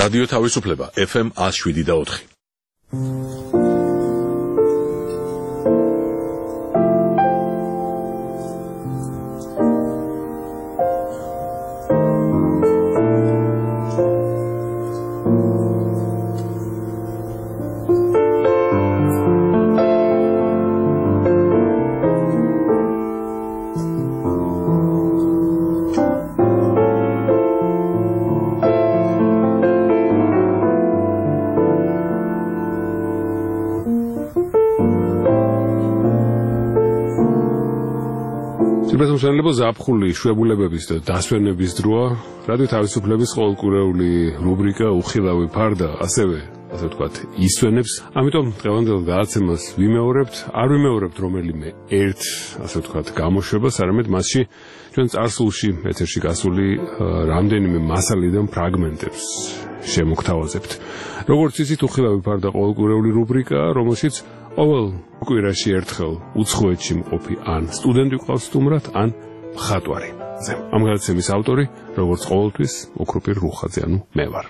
რადიო თავისუფლება FM 107.4. შესაძლებლობა ზაფხული შვებულებების და დასვენების დროა, რადიო თავისუფლების ყოველკვირეული რუბრიკა უხილავი ფარდა, ასევე ვთქვათ, ისვენებს. ამიტომ დღევანდელ გადაცემას არ ვიმეორებთ რომელიმე ერთ, ასე ვთქვათ, გამოშვებას, არამედ მასში ჩვენ წარსულში ეთერში გასული რამდენიმე მასალიდან ფრაგმენტებს შემოგთავაზებთ. როგორც იცით, უხილავი ფარდა ყოველკვირეული რუბრიკაა, რომელშიც ყოველ კვირაში ერთხელ უცხოეთში მყოფი ან სტუდენტი ყავს სტუმრად, ან მხატვარი. ამ გადაცემის ავტორი, როგორც ყოველთვის, ოქროპირ რუხაძე, ანუ მე ვარ.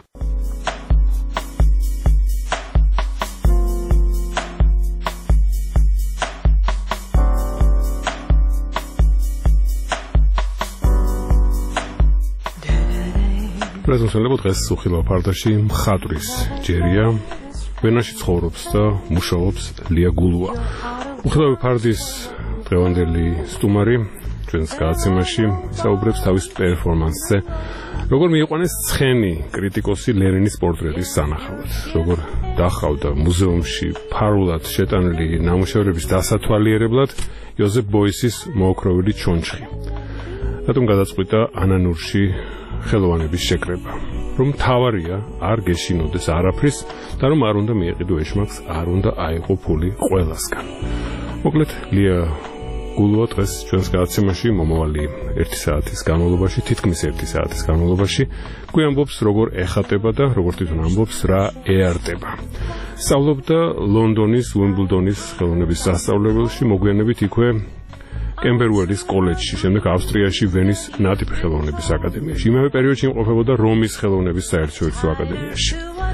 შესაძლებლობა დღეს უხილავ ფარდაში მხატვრის ჯერია. ვენაში ცხოვრობს და მუშაობს ლია გულუა. უხილავი ფარდის დღევანდელი სტუმარი ჩვენს გადაცემაში საუბრებს თავის პერფორმანსზე, როგორ მიიყვანეს ცხენი კრიტიკოსი ლენინის პორტრეტის სანახავად, როგორ დახავდა მუზეუმში ფარულად შეტანილი ნამუშევრების დასათვალიერებლად იოზეფ ბოისის მოოქროვილი ჩონჩხი. რატომ გადაწყვიტა ანანურში ხელოვანების შეკრება, რომ თავარია არ გეშინოდეს არაფრის და რომ არ უნდა მიეყიდო ეშმაკს, არ უნდა აიღო ფული ყველასგან. მოკლედ, ლია გულუა დღეს ჩვენს გადაცემაში მომავალი 1 საათის განმავლობაში, თითქმის 1 საათის განმავლობაში გვიამბობს, როგორ ეხატება და როგორ თვითონ ამბობს, რა ეარტება. სწავლობდა ლონდონის უიმბლდონის ხელოვნების სასწავლებელში, მოგვიანებით იქვე კემბერუელის კოლეჯში, შემდეგ ავსტრიაში ვენის ნატიფი ხელოვნების აკადემიაში. იმავე პერიოდში იმყოფებოდა რომის ხელოვნების საერთაშორისო აკადემიაში.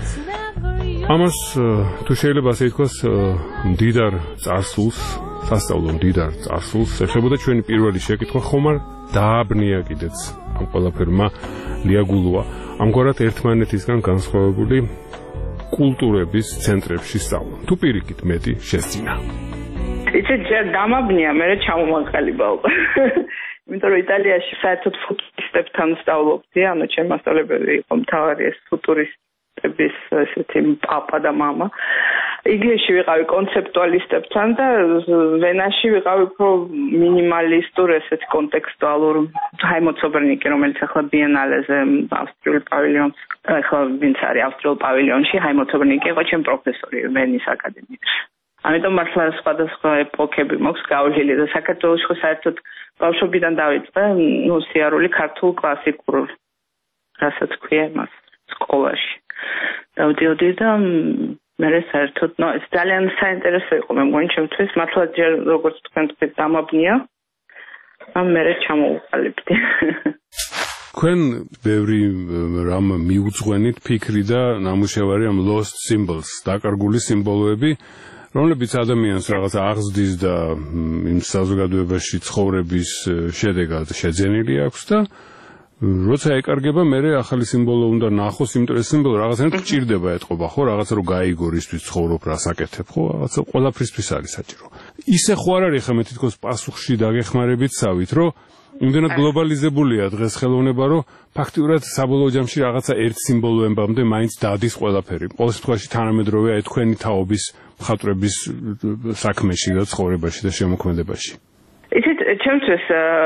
ამას თუ შეიძლება ასე ითქვას, მდიდარ წარსულს, სასწავლო მდიდარ წარსულს ეხებოდა ჩვენი პირველი შეკითხვა, ხომ არ დააბნია კიდეც ამ ყველაფერმა ლია გულუა ამგვარად ერთმანეთისგან განსხვავებული კულტურების ცენტრებში სწავლა. თუ პირიქით მეტი შესძინა. იცით, ჯერ დამაბნია, მერე ჩამომაყალიბავ. იმიტომ რომ იტალიაში საერთოდ ფუტურისტებთან სწავლობდი, ანუ ჩემი მასწავლებელი იყო მთავარი ეს ფუტურისტების ესეთი პაპა და მამა. იგლისში ვიყავი კონცეპტუალისტებთან და ვენაში ვიყავი უფრო მინიმალისტურ ესეთი კონტექსტუალურ ჰაიმოცობრნიკი, რომელიც ახლა ბიენალეზე ავსტრიულ პავილიონს, ახლა ვინც არის ავსტრიულ პავილიონში, ჰაიმოცობრნიკი იყო ჩემი პროფესორი ვენის აკადემიაში. ამიტომ მართლა სხვადასხვა ეპოქები მაქვს გავლილი და საქართველოში ხო საერთოდ ბავშვობიდან დავიწყე სიარული ქართულ კლასიკურ, რასაც ქვია მას სკოლაში. დავდიოდი და მე საერთოდ ეს ძალიან საინტერესო იყო მე მგონი ჩემთვის, მართლა ჯერ როგორც თქვენ თქვით დამაბნია, ამ მე ჩამოვყალიბდი. თქვენ ბევრი რამ მიუძღვენით ფიქრი და ნამუშევარი ამ lost symbols, დაკარგული სიმბოლოები, რომლებიც ადამიანს რაღაც აღზრდის და იმ საზოგადოებაში ცხოვრების შედეგად შეძენილი აქვს და როცა ეკარგება, მე ახალი სიმბოლო უნდა ნახოს, იმიტომ რომ სიმბოლო რაღაცნაირად ჭირდება ეთყობა, ხო, რაღაცა რომ გაიგო რისთვის ცხოვრობ, რა საკეთებ, ხო, რაღაცა ყველაფრისთვის არის საჭირო. ისე ხო არ არის ხა მე თითქოს პასუხში დაგეხმარებით სავით, რომ იმდენად გლობალიზებულია დღეს ხელოვნება, რომ ფაქტიურად საბოლოო ჯამში რაღაცა ერთ სიმბოლოებამდე მაინც დადის ყველაფერი. ყოველ შემთხვევაში თანამედროვეა თქვენი თაობის მხატვრების საქმეში და ცხოვრებაში და შემოქმედებაში. Იცით, ჩემთვის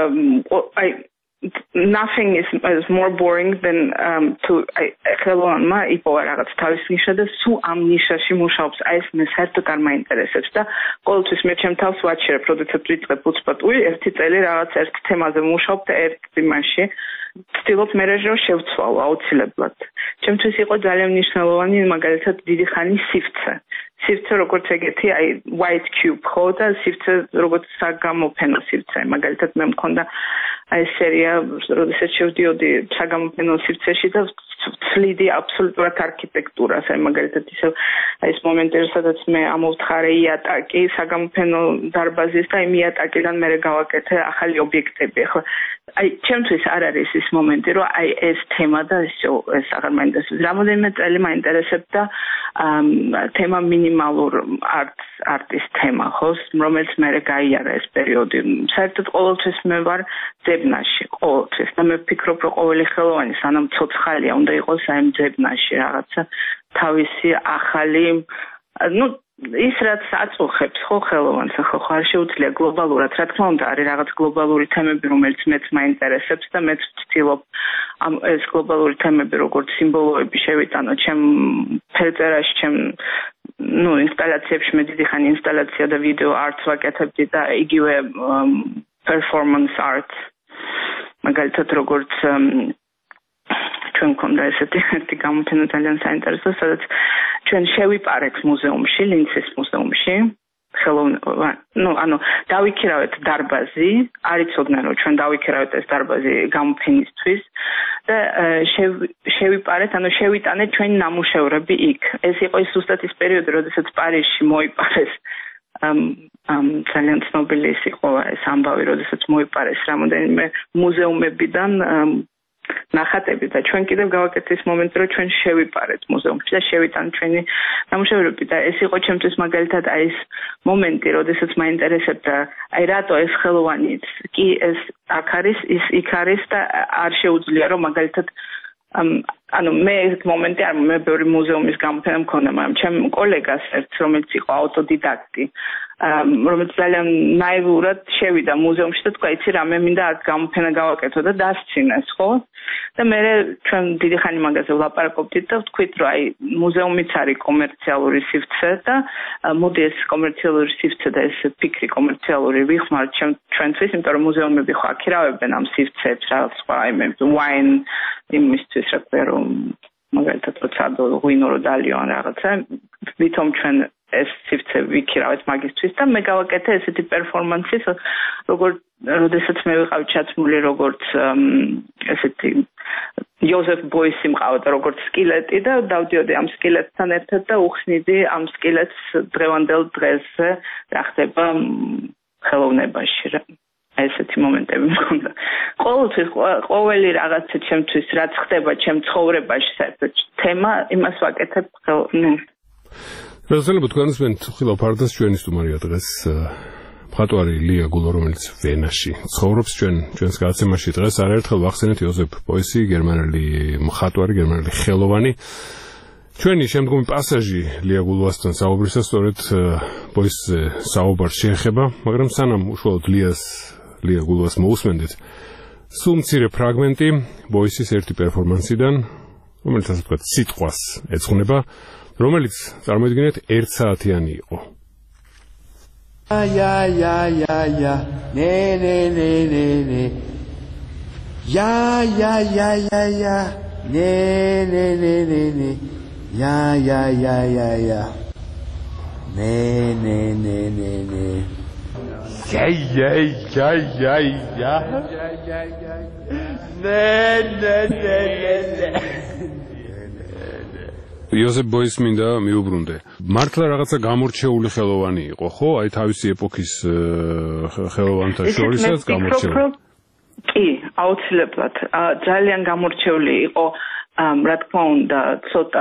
nothing is more boring than to ხელოვანმა იპოვა რაღაც თავის ნიშა და სულ ამ ნიშაში მუშაობს. აი ეს მე საერთოდ არ მაინტერესებს და ყოველთვის მე ჩემ თავს ვაჩერებ, როდესაც ვიწყებ უცბატული, ერთი წელი რაღაც ერთ თემაზე ვმუშაობ და ერთ იმაში ვცდილობ მე რომ შევცვალო აუცილებლად. ჩემთვის იყო ძალიან მნიშვნელოვანი მაგალითად დიდი ხანი სივრცე. სივრცე როგორც ეგეთი, აი white cube ხო და სივრცე როგორც საგამოფენო სივრცე. მაგალითად მე მქონდა აი ეს სერია, როდესაც შევდიოდი საგამოფენო სივრცეში და ვცლიდი აბსოლუტურად არქიტექტურას, აი მაგალითად ისევ აი ეს მომენტი, სადაც მე ამოვთხარე იატაკი საგამოფენო დარბაზის და იმ იატაკიდან მე გავაკეთე ახალი ობიექტები. ახლა აი ჩემთვის არ არის ის მომენტი, რომ აი ეს თემა და ეს აღარ მაინტერესებს. რამოდენიმე წელი მაინტერესებდა თემა მინიმალურ არტის თემა, ხო, რომელიც მე გაიარა ეს პერიოდი. საერთოდ ყოველთვის მე ვარ ძებნაში, ყოველთვის და მე ვფიქრობ, რომ ყოველი ხელოვანი სანამ ცოცხალია, უნდა იყოს აი ამ ძებნაში რაღაცა თავისი ახალი, ის რაც აწუხებს ხო ხელოვანს, ხო არ შეუძლია გლობალურად, რა თქმა უნდა, არის რაღაც გლობალური თემები, რომელიც მეც მაინტერესებს და მეც ვცდილობ ეს გლობალური თემები როგორც სიმბოლოები შევიტანო ჩემ ფერწერაში, ჩემ ინსტალაციებში, მე დიდი ხანი ინსტალაცია და ვიდეო არტს ვაკეთებდი და იგივე performance art, მაგალითად როგორც ჩვენ გქონდა ესეთი გამოფენა ძალიან საინტერესო, სადაც ჩვენ შევიპარეთ მუზეუმში, ლინცის მუზეუმში, დავიქირავეთ დარბაზი, არ იცოდნენ რომ ჩვენ დავიქირავეთ ეს დარბაზი გამოფენისთვის და შევიპარეთ, შევიტანეთ ჩვენი ნამუშევრები იქ. ეს იყო ის ზუსტად ის პერიოდი, როდესაც პარიზში მოიპარეს ძალიან ცნობილი იყო ეს ამბავი, როდესაც მოიპარეს რამოდენიმე მუზეუმებიდან ნახატები და ჩვენ კიდევ გავაკეთეთ ის მომენტი, რომ ჩვენ შევიპარეთ მუზეუმში და შევიტანეთ ჩვენი ნამუშევრები და ეს იყო ჩემთვის მაგალითად აი ეს მომენტი, როდესაც მაინტერესებდა აი რატო ეს ხელოვანიც კი ეს აქ არის, ის იქ არის და არ შეუძლია რომ მაგალითად მე ეს მომენტი არ მე ბევრი მუზეუმის გამოფენა მქონდა, მაგრამ ჩემ კოლეგას ერთ, რომელიც იყო ავტოდიდაქტი, რომელიც ძალიან ნაივურად შევიდა მუზეუმში და თქვა, იცი რა, მე მინდა აქ გამოფენა გავაკეთო და დასცინეს, ხო? და მე ჩვენ დიდი ხანი მაგაზე ვლაპარაკობდით და ვთქვით, რომ აი მუზეუმიც არის კომერციალური სივრცე და მოდი ეს კომერციალური სივრცე და ეს ფიქრი კომერციალური ვიხმართ ჩვენთვის, იმიტომ რომ მუზეუმები ხო აქირავებენ ამ სივრცეებს, რა სხვა აი მე ვაინ იმისთვის რა ქვია რომ მაგალითად როცა ღვინო რო დალიო ან რაღაცა, ვითომ ჩვენ ეს სივრცე ვიქირავეთ მაგისთვის და მე გავაკეთე ესეთი პერფორმანსი, როდესაც მე ვიყავი ჩაცმული როგორც ესეთი იოზეფ ბოისი მყავდა როგორც სკილეტი და დავდიოდი ამ სკილეტთან ერთად და უხსნიდი ამ სკილეტს დღევანდელ დღესზე რა ხდება ხელოვნებაში რა. ესეთი მომენტები მქონდა. ყოველთვის ყოველი რაღაცა ჩემთვის რაც ხდება ჩემ ცხოვრებაში საერთოდ თემა იმას ვაკეთებ რაზელებო თქვენსმენთ ხილავ ფარდას ჩვენი სტუმარია დღეს მხატვარი ლია გულო, რომელიც ვენაში ცხოვრობს ჩვენს გადაცემაში დღეს არაერთხელ ვახსენეთ იოზეფ ბოისი, გერმანელი მხატვარი, გერმანელი ხელოვანი. ჩვენი შემდგომი პასაჟი ლია გულოასთან საუბრისას სწორედ ბოისზე საუბარს შეეხება, მაგრამ სანამ უშუალოდ ლია გულოას მოусმენდეთ, სულ მცირე ფრაგმენტი ბოისის ერთი პერფორმანსიდან, რომელიც ასე ვთქვათ სიტყვას ეძღვნება, რომელიც წარმოიდგინეთ 1 საათიანი იყო. იოზეფ ბოისს მინდა მიუბრუნდე. მართლა რაღაცა გამორჩეული ხელოვანი იყო, ხო? აი თავისი ეპოქის ხელოვანთა შორისაც გამორჩეული. კი, აუცილებლად. ძალიან გამორჩეული იყო, რა თქმა უნდა, ცოტა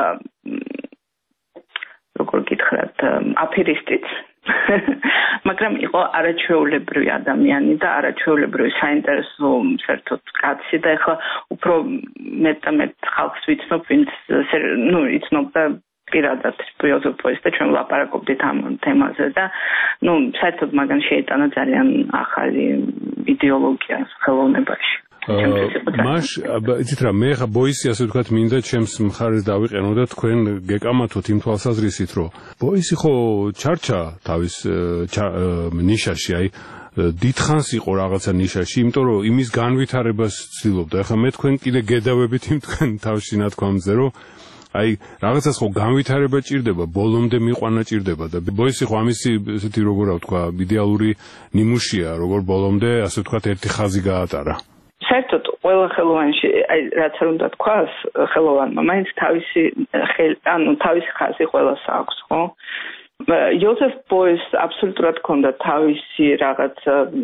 როგორ გითხრათ, აფერისტიც. მაგრამ იყო არაჩვეულებრივი ადამიანი და არაჩვეულებრივი საინტერესო საერთოდ კაცი და ეხლა უფრო მეტ ხალხს ვიცნობ, ვინც იცნობდა პირადად იოზეფ ბოისს და ჩვენ ვლაპარაკობდით ამ თემაზე და საერთოდ მაგან შეიტანა ძალიან ახალი იდეოლოგია ხელოვნებაში. იცით რა, მე ხა ბოისი ასე ვთქვათ მინდა ჩემს მხარეს დავიყენო და თქვენ გეკამათოთ იმ თვალსაზრისით, რომ ბოისი ხო ჩარჩა თავის ნიშაში, აი დიდხანს იყო რაღაცა ნიშაში, იმიტომ რომ იმის განვითარებას ცდილობდა. ეხლა მე თქვენ კიდე გედავებით იმ თქვენ თავში ნათქვამზე, რომ აი რაღაცას ხო განვითარება ჭირდება, ბოლომდე მიყვანა ჭირდება და ბოისი ხო ამისი ესეთი როგორ ვთქვა, იდეალური ნიმუშია, როგორ ბოლომდე ასე ვთქვათ ერთი ხაზი გაატარა. საერთოდ ყველა ხელოვანში, აი რაც არ უნდა თქვას, ხელოვანმა მაინც თავისი ხაზი ყველას აქვს, ხო? იოზეფ ბოეს აბსოლუტურად ჰქონდა თავისი რაღაც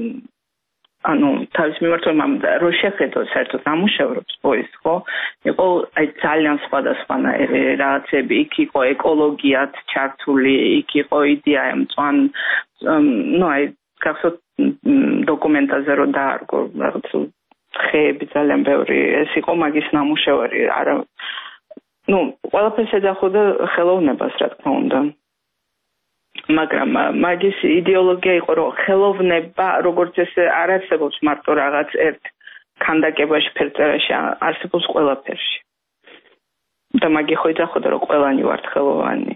თავის მიმართულებით რო შეხედო საერთოდ ნამუშევრებს ბოის, ხო? იყო აი ძალიან სხვადასხვანაირი რაღაცები, იქ იყო ეკოლოგიათ ჩართული, იქ იყო იდეა მწვან, აი გახსოვთ დოკუმენტაზე რო დაარგო რაღაც ხეები ძალიან ბევრი, ეს იყო მაგის ნამუშევარი, არა ყველაფერს ეძახოდა ხელოვნებას, რა თქმა უნდა. მაგრამ მაგის იდეოლოგია იყო, რომ ხელოვნება როგორც ესე არ არსებობს მარტო რაღაც ერთ ქანდაკებაში, ფერწერაში, არსებობს ყველაფერში. და მაგი ხო ეძახოდა, რომ ყველანი ვართ ხელოვანი.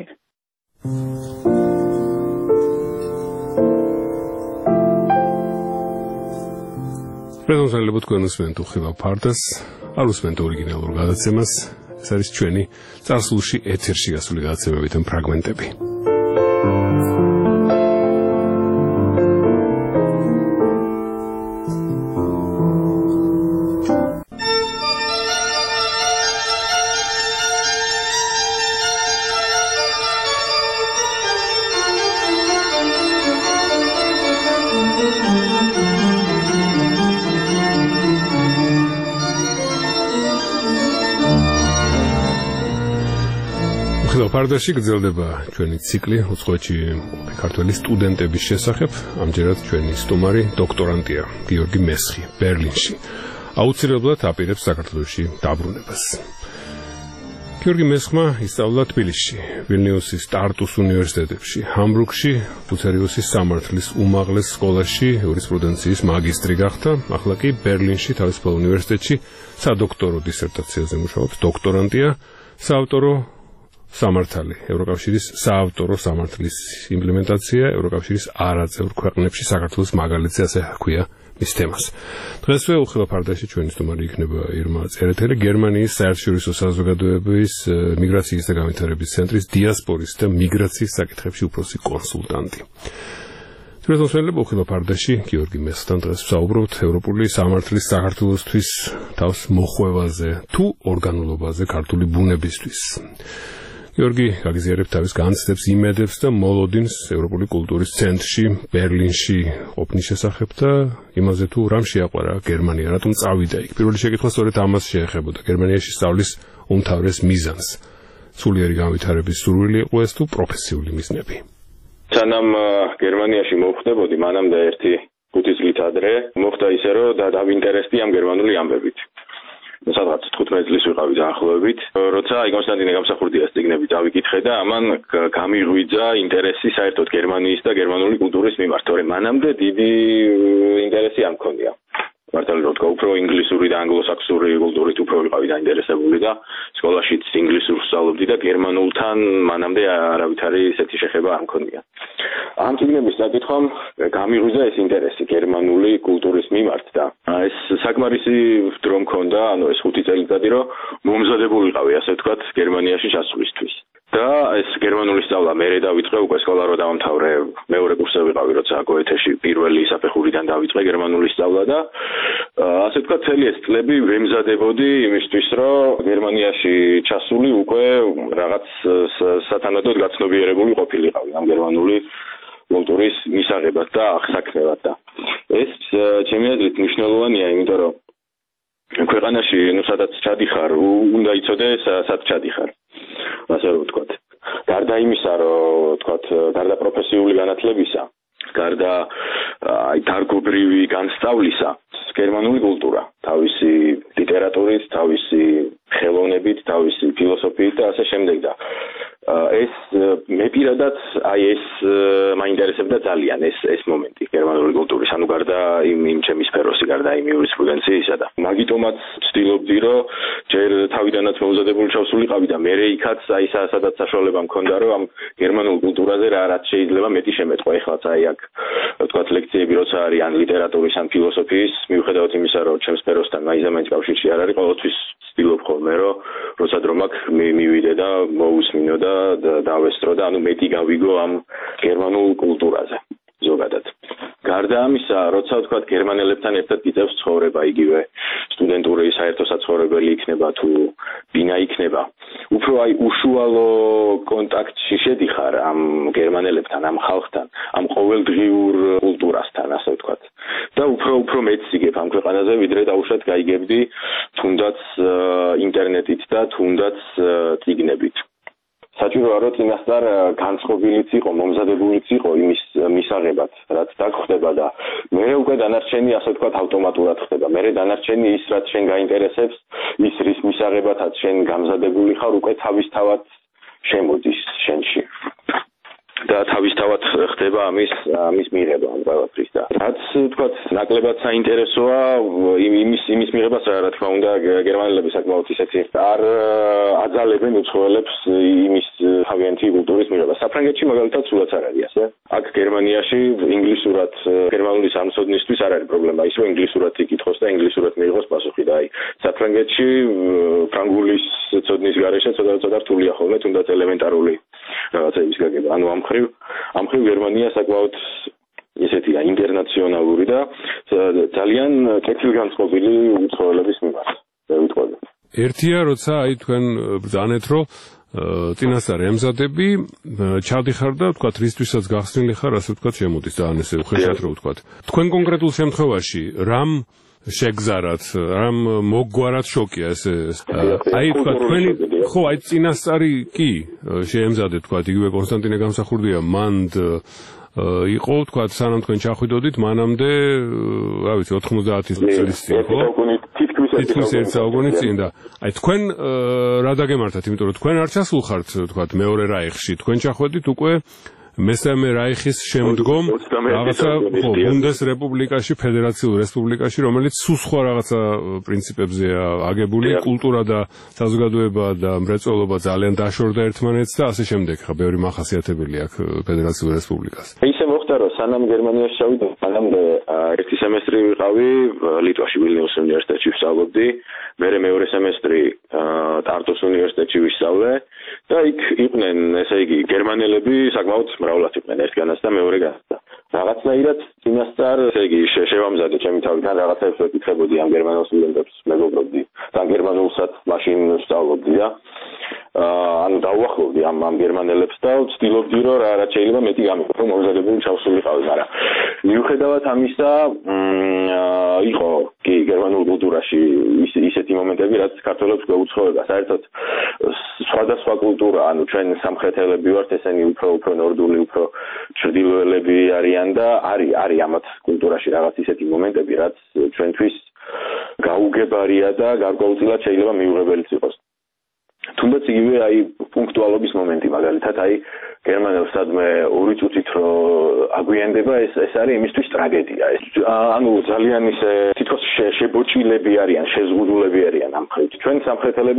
პრეზენტაციაზე თქვენ უსმენთ უხილავ ფარდას, არ უსმენთ ორიგინალურ გადაცემას, ეს არის ჩვენი წარსულში ეთერში გასული გადაცემებიდან ფრაგმენტები. ფარდაში გრძელდება ჩვენი ციკლი უცხოეთში ქართველი სტუდენტების შესახებ. ამჯერად ჩვენი სტუმარი დოქტორანტია გიორგი მესხი ბერლინში. აუცილებლად აპირებს საქართველოში დაბრუნებას. გიორგი მესხმა ისწავლა თბილისში, ვილნიუსის ტარტუს უნივერსიტეტებში, ჰამბურგში, ბუცერიოსის სამართლის უმაღლეს სკოლაში იურისპრუდენციის მაგისტრი გახდა. ახლა კი ბერლინში თავისუფალ უნივერსიტეტში სადოქტორო დისერტაციაზე მუშაობს, დოქტორანტია, საავტორო სამართალი, ევროკავშირის საავტორო სამართლის იმპლემენტაცია, ევროკავშირის არაწევრ ქვეყნებში საქართველოს მაგალითზე, ასე ჰქვია მის თემას. დღესვე უხილავ ფარდაში ჩვენი სტუმარი იქნება ირმა წერეთელი, გერმანიის საერთაშორისო საზოგადოების მიგრაციის და განვითარების ცენტრის დიასპორის და მიგრაციის საკითხებში უფროსი კონსულტანტი. პრეზენტაციაზე უხილავ ფარდაში გიორგი მესხთან დღეს ვსაუბრობთ ევროპული სამართლის საქართველოსთვის თავს მოხვევაზე თუ ორგანულობაზე ქართული ბუნებისთვის. გიორგი გაგიზიარებს თავის განცდებს, იმედებს და მოლოდინს ევროპული კულტურის ცენტრში, ბერლინში ყოფნის შესახებ და იმაზე თუ რამ შეაყვარა გერმანია, რატომ წავიდა იქ. პირველი შეკითხვა სწორედ ამას შეეხებოდა. გერმანიაში სწავლის უმთავრეს მიზანს. სულიერი განვითარების სურვილი იყო ეს თუ პროფესიული მიზნები. სანამ გერმანიაში მოვხდებოდი, მანამდე 1-5 წლით ადრე მოხდა ისე, რომ დავინტერესდი ამ გერმანული ამბებით. სადღაც 15 წლის ვიყავი დაახლოებით, როცა კონსტანტინე გამსახურდიას წიგნები დავიკითხე და ამან გამიღვიძა ინტერესი საერთოდ გერმანიის და გერმანული კულტურის მიმართ, თორემ მანამდე დიდი ინტერესი არ მქონია. მართალი რომ თქვა, უფრო ინგლისური და ანგლოსაქსონური კულტურით უფრო ვიყავი დაინტერესებული და სკოლაშიც ინგლისურს ვსწავლობდი და გერმანულთან მანამდე არავითარი ესეთი შეხება არ მქონია. ამ წიგნების საკითხამ გამიღვიძა ეს ინტერესი გერმანული კულტურის მიმართ და ეს საკმარისი დრო მქონდა, ეს 5 წელიწადი რომ მომზადებული ვიყავი, ასე ვთქვათ, გერმანიაში ჩასვლისთვის. და ეს გერმანული სწავლა მერე დავიწყე, უკვე სკოლა რო დავამთავრე, მეორე კურსზე ვიყავი, როცა გოეთეში პირველი საფეხურიდან დავიწყე გერმანული სწავლა და ასე ვთქვათ, მთელი ეს წლები ვემზადებოდი იმისთვის, რომ გერმანიაში ჩასული უკვე რაღაც სათანადოდ გაცნობიერებული ყოფილიყავი ამ გერმანული კულტურის მისაღებად და აღსაქმებად და ეს ჩემი აზრით მნიშვნელოვანია, იმიტომ რომ ქვეყანაში, სადაც ჩადიხარ, უნდა იცოდე, სად ჩადიხარ. ასე რომ ვთქვათ. გარდა იმისა, რომ ვთქვათ, გარდა პროფესიული განათლებისა, გარდა დარგობრივი განსწავლისა, გერმანული კულტურა, თავისი ლიტერატურით, თავისი ხელოვნებით, თავისი ფილოსოფიით და ასე შემდეგ და ეს მე პირადად ეს მაინტერესებდა ძალიან ეს მომენტი გერმანული კულტურის, ანუ გარდა იმ ჩემი სფეროსი, გარდა იმ იურისპრუდენციისა და მაგიტომაც ვცდილობდი, რომ ჯერ თავიდანაც მომზადებული ჩავსულიყავი და მერე იქაც სადაც საშუალება მქონდა, რომ ამ გერმანულ კულტურაზე რაც შეიძლება მეტი შემეტყვა. ეხლაც აქ ვთქვათ ლექციები როცა არის ან ლიტერატურის ან ფილოსოფიის, მიუხედავად იმისა, რომ ჩემს სფეროსთან მაინც კავშირში არ არის, ყოველთვის ვცდილობ ხოლმე, რომ როცა დრო მაქვს მივიდე და მოусმინო და დავესწრო და ანუ მეტი გავიგო ამ გერმანულ კულტურაზე ზოგადად. გარდა ამისა, როცა ვთქვათ გერმანელებთან ერთად გიწევს ცხოვრება იგივე სტუდენტური საერთო საცხოვრებელი იქნება თუ ბინა იქნება უფრო უშუალო კონტაქტში შედიხარ ამ გერმანელებთან, ამ ხალხთან, ამ ყოველდღიურ კულტურასთან, ასე ვთქვათ. და უფრო მეც იგებ ამ ქვეყანაზე, ვიდრე დაუშვათ გაიგებდი თუნდაც ინტერნეტით და თუნდაც წიგნებით. საჭიროა რომ წინასწარ განწყობილიც იყო, მომზადებულიც იყო იმის მისაღებად, რაც დაგხვდება და მე უკვე დანარჩენი ასე ვთქვათ ავტომატურად ხდება. მე დანარჩენი ის რაც შენ გაინტერესებს, ის რის მისაღებადაც შენ გამზადებული ხარ, უკვე თავისთავად შემოდის შენში. და თავისთავად ხდება ამის მიღება ამ ყველაფრის და რაც ვთქვათ ნაკლებად საინტერესოა იმის მიღებას რა თქმა უნდა გერმანელები საკმაოდ ისეთი არ აძალებენ უცხოელებს იმის თავიანთი კულტურის მიღებას. საფრანგეთში მაგალითად სულაც არ არის ასე. აქ გერმანიაში ინგლისურად გერმანული სამწოდნისთვის არ არის პრობლემა. ის რომ ინგლისურად იკითხოს და ინგლისურად მიიღოს პასუხი და აი საფრანგეთში ფრანგულის ცოდნის გარეშე ცოტა რთულია ხოლმე თუნდაც ელემენტარული რაღაცების გაგება. ანუ ამ ხრივ გერმანია საკმაოდ ისეთია ინტერნაციონალური და ძალიან კეთილგანწყობილი უცხოელების მიმართ. ვიტყოდი. ერთია როცა აი თქვენ ბრძანეთ რომ წინასწარ ემზადები ჩადიხარ და ვთქვათ რისთვისაც გახსნილი ხარ ასე ვთქვათ შემოდის და ესე ხშირად რო ვთქვათ. თქვენ კონკრეტულ შემთხვევაში რამ შეგზარათ, რამ მოგვარად შოკია ეს აი ვთქვათ თქვენი ხო აი წინასწარი კი შეემზადეთ ვთქვათ იგივე კონსტანტინე გამსახურდია მანდ იყო ვთქვათ სანამ თქვენ ჩახვიდოდით მანამდე რა ვიცი 90 წლის წინ ხო თითქმის ერთ საუკუნის წინ და აი თქვენ რა დაგემართათ იმიტომ რომ თქვენ არ ჩასულხართ ვთქვათ მეორე რაიხში თქვენ ჩახვედით უკვე მესამე რაიხის შემდგომ რაღაცა ბუნდესრეპუბლიკაში, ფედერაციულ რესპუბლიკაში, რომელიც სულ სხვა რაღაცა პრინციპებზეა აგებული, კულტურა და საზოგადოება და მრეწველობა ძალიან დაშორდა ერთმანეთს და ასე შემდეგ. ხა ბევრი მახასიათებელი აქვს ფედერაციულ რესპუბლიკას. ისე მოხდა რომ სანამ გერმანიაში ჩავიდა, სანამ ერთი სემესტრი ვიყავი ლიტვაში ვილნიუსის უნივერსიტეტში ვსწავლობდი, მერე მეორე სემესტრი ტარტუს უნივერსიტეტში ვისწავლე და იქ იყვნენ, ესე იგი, გერმანელები საკმაოდ მრავლად იყვნენ ერთგანაც და მეორეგანაც. რაღაცნაირად წინასწარ, ესე იგი, შევამზადე ჩემი თავიდან რაღაცებს ვეკითხებოდი ამ გერმანულ სტუდენტებს, მეგობრობდი და გერმანულსაც მაშინ ვსწავლობდი და ანუ დავუახლოვდი ამ გერმანელებს და ვცდილობდი რომ რაც შეიძლება მეტი გამიყო, მომზადებული ჩავსულიყავი, მაგრამ მიუხედავად ამისა იყო კი გერმანულ კულტურაში ისეთი მომენტები, რაც ქართველებს გვეუცხოება. საერთოდ სხვადასხვა კულტურა, ანუ ჩვენ სამხრეთელები ვართ, ესენი უფრო ნორდული, უფრო ჩრდილოელები არიან და არის ამათ კულტურაში რაღაც ისეთი მომენტები, რაც ჩვენთვის გაუგებარია და გარკვეულწილად შეიძლება მიუღებელიც იყოს. თუნდაც იგივე აი პუნქტუალობის მომენტი მაგალითად აი გერმანელს სადმე 2 წუთით რო აგვიანდება ეს არის იმისთვის ტრაგედია. ანუ ძალიან ისე თითქოს შებოჭილები არიან, შეზღუდულები არიან ამ ხრივ. ჩვენ სამხრეთელები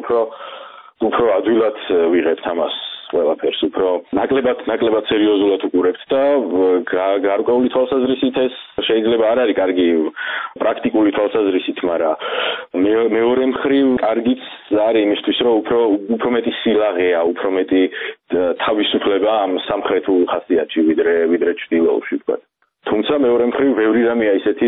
უფრო ადვილად ვიღებთ ამას ყველაფერს, უფრო ნაკლებად სერიოზულად უყურებთ და გარკვეული თვალსაზრისით ეს შეიძლება არ არის კარგი პრაქტიკული თვალსაზრისით, მაგრამ მეორე მხრივ კარგიც არის იმისთვის, რომ უფრო მეტი სილაღეა, უფრო მეტი თავისუფლება ამ სამხრეთულ ხასიათში ვიდრე ჩრდილოეთში ვთქვათ. თუმცა მეორე მხრივ ბევრი რამეა ისეთი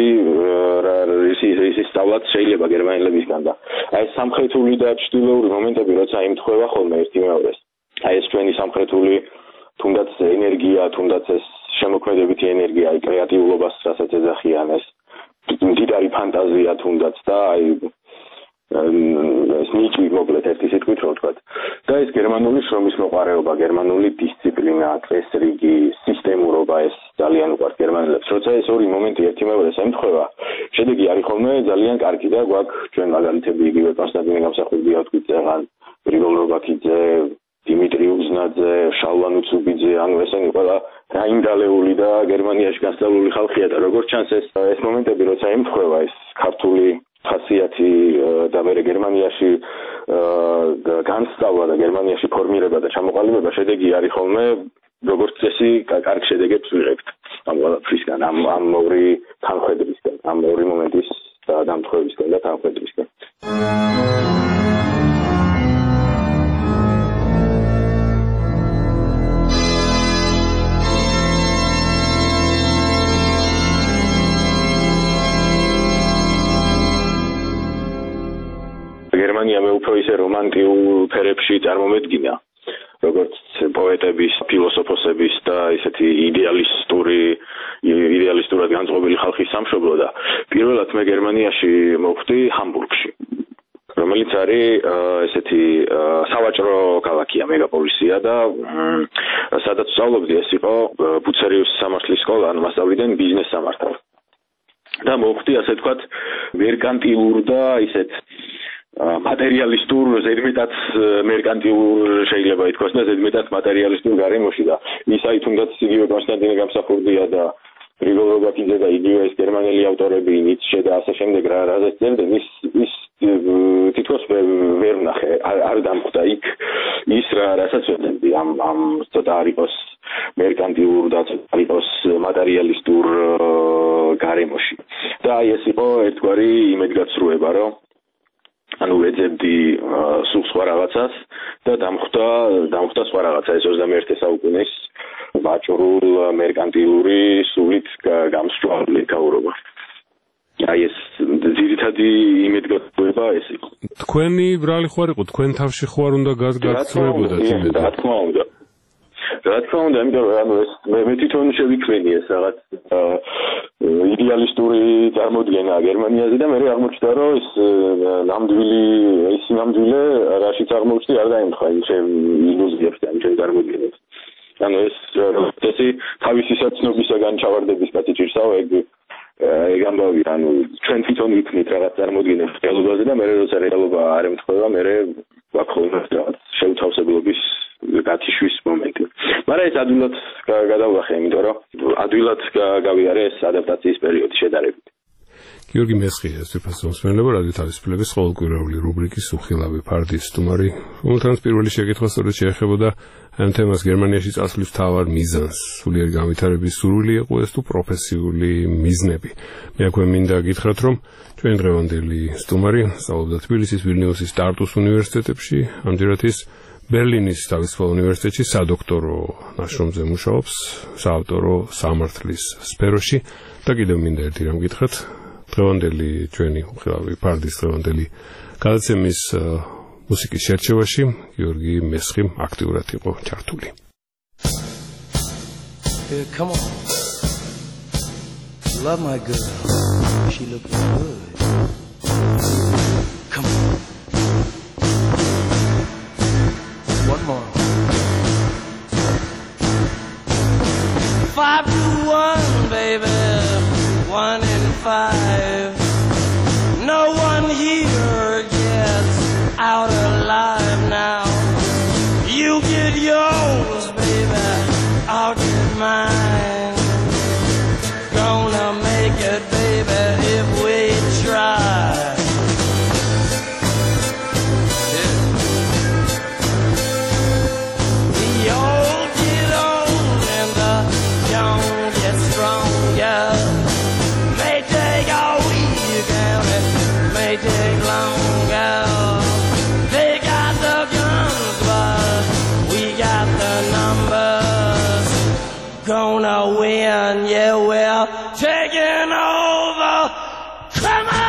ის სწავლაც შეიძლება გერმანელებისგან და აი სამხრეთული და ჩრდილოური მომენტები როცა იმთხვევა ხოლმე ერთი მეორეს. აი ეს ჩვენი სამხრეთული თუნდაც ენერგია, თუნდაც ეს შემოქმედებითი ენერგია, აი კრეატიულობას რასაც ეძახიან ეს მდიდარი ფანტაზია თუნდაც და აი ეს ნიჭი მოკლედ ერთი სიტყვით რო ვთქვათ. და ეს გერმანული შრომის მოყარეობა, გერმანული დისციპლინა, წესრიგი, სისტემურობა ეს ძალიან უყვართ გერმანელებს. როცა ეს ორი მომენტი ერთიმეორეს ემთხვევა, შედეგი არის ხოლმე ძალიან კარგი და გვაქვს ჩვენ მაგალითები იგივე კონსტანტინე გამსახურდია თქვით წეღან, გრიგოლ რობაქიძე, დიმიტრი უზნაძე, შალვა ნუცუბიძე, ანუ ესენი ყველა რაინდალეული და გერმანიაში გასწავლული ხალხია და როგორც ჩანს ეს მომენტები როცა ემთხვევა ეს ქართული ხასიათი და მე გერმანიაში განსწავლა და გერმანიაში ფორმირება და ჩამოყალიბება შედეგი არის ხოლმე როგორც წესი კარგ შედეგებს ვიღებთ ამ ყველაფრისგან ამ ორი თანხმედრისგან ამ ორი მომენტის დამთხოვებისგან და თანხმედრისგან. გერმანია მეუფრო ისე რომანტიულ ფერებში წარმომედგინა, როგორც პოეტების, ფილოსოფოსების და ისეთი იდეალისტურად განწყობილი ხალხის სამშობლო და პირველად მე გერმანიაში მოვხვდი ჰამბურგში, რომელიც არის ესეთი სავაჭრო ქალაქია, მეგაპოლისია და სადაც სწავლობდი, ეს იყო ბუცერიუსის სამართლის სკოლა, ანუ მასწავლიდან ბიზნეს სამართალს. და მოვხვდი ასე თქვათ მერკანტილურ და ისეთ მატერიალისტურ, ზედმეტად მერკანტილურ შეიძლება ითქვას და ზედმეტად მატერიალისტურ გარემოში და ისაი თუნდაც იგივე კონსტანტინე გამსახურდია და გრიგოლ რობაქიძე და იგივე ეს გერმანელი ავტორები ნიცშე და ასე შემდეგ რაზეც წერდნენ ის თითქოს ვერ ვნახე, არ დამხვდა იქ ის რასაც ვეძებდი ამ ცოტა არ იყოს მერკანტილურ და ცოტა არ იყოს მატერიალისტურ გარემოში. და ეს იყო ერთგვარი იმედგაცრუება, რომ ანუ ვეძებდი სულ სხვა რაღაცას და დამხვდა სხვა რაღაცა, ეს 21 საუკუნის ვაჭრულ მერკანტილური სულით გამსჭვალული გაურობა. აი ეს ძირითადი იმედგაცრუება ეს იყო. თქვენი ბრალი ხوار იყო, თქვენ თავში ხوار უნდა გაგაცრუებოდათ იმედი. რა თქმა უნდა, იმიტომ რომ ეს მე თვითონ შევიქმნი ეს რაღაც იდეალისტური წარმოდგენა გერმანიაზე და მე აღმოჩნდა რომ ეს ნამდვილი რაშიც აღმოჩნდი არ დაემთხვა იმ ჩემ ილუზიებს და იმ ჩემ წარმოდგენებს. ანუ ეს თავისი საცნობისაგან ჩავარდების კაცი ჭირსაო ეგ ამბავი, ანუ ჩვენ თვითონ ვიქნით რაღაც წარმოდგენებს რეალობაზე და მე როცა რეალობა არ ემთხვევა, მე გვაქვს რაღაც შეუთავსებლობის გათიშვის მომენტი. მაგრამ ეს ადვილად გადავახე, იმიტომ რომ ადვილად გავიარე ეს ადაპტაციის პერიოდი შედარებით. გიორგი მესხია, სოფასო მსმენელობა, რადიო თავისუფლების ყოველკვირეული რუბრიკის უხილავი ფარდის სტუმარი, რომელთანაც პირველი შეკითხვა სწორედ შეეხებოდა ამ თემას გერმანიაში წასვლის მთავარ მიზანს, სულიერი განვითარების სურვილი იყო ეს თუ პროფესიული მიზნები. მე აქვე მინდა გითხრათ, რომ ჩვენი დღევანდელი სტუმარი სწავლობდა თბილისის, ვილნიუსის, ტარტუს უნივერსიტეტებში, ამჯერად ის ბერლინის თავისუფალ უნივერსიტეტში სადოქტორო ნაშრომზე მუშაობს, საავტორო სამართლის სფეროში და კიდევ მინდა ერთი რამ გითხრათ, დღევანდელი ჩვენი უხილავი ფარდის დღევანდელი გადაცემის მუსიკის შერჩევაში გიორგი მესხი აქტიურად იყო ჩართული. Here, come on. Love my girl. She looks good. Come on. One more. 5 to 1, baby. 1 in 5. No one here gets out alive now. You get yours, baby. I'll get mine. Gonna make it, baby, if we try. Take longer. They got the guns, but we got the numbers. Gonna win, yeah, we're taking over. Come on!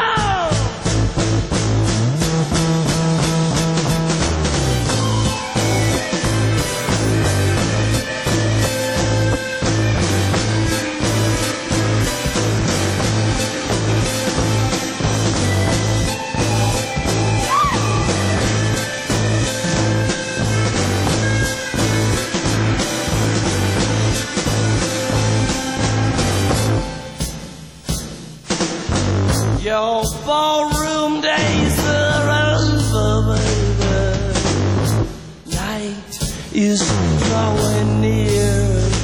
Your ballroom days are over, baby. Night is drawing near.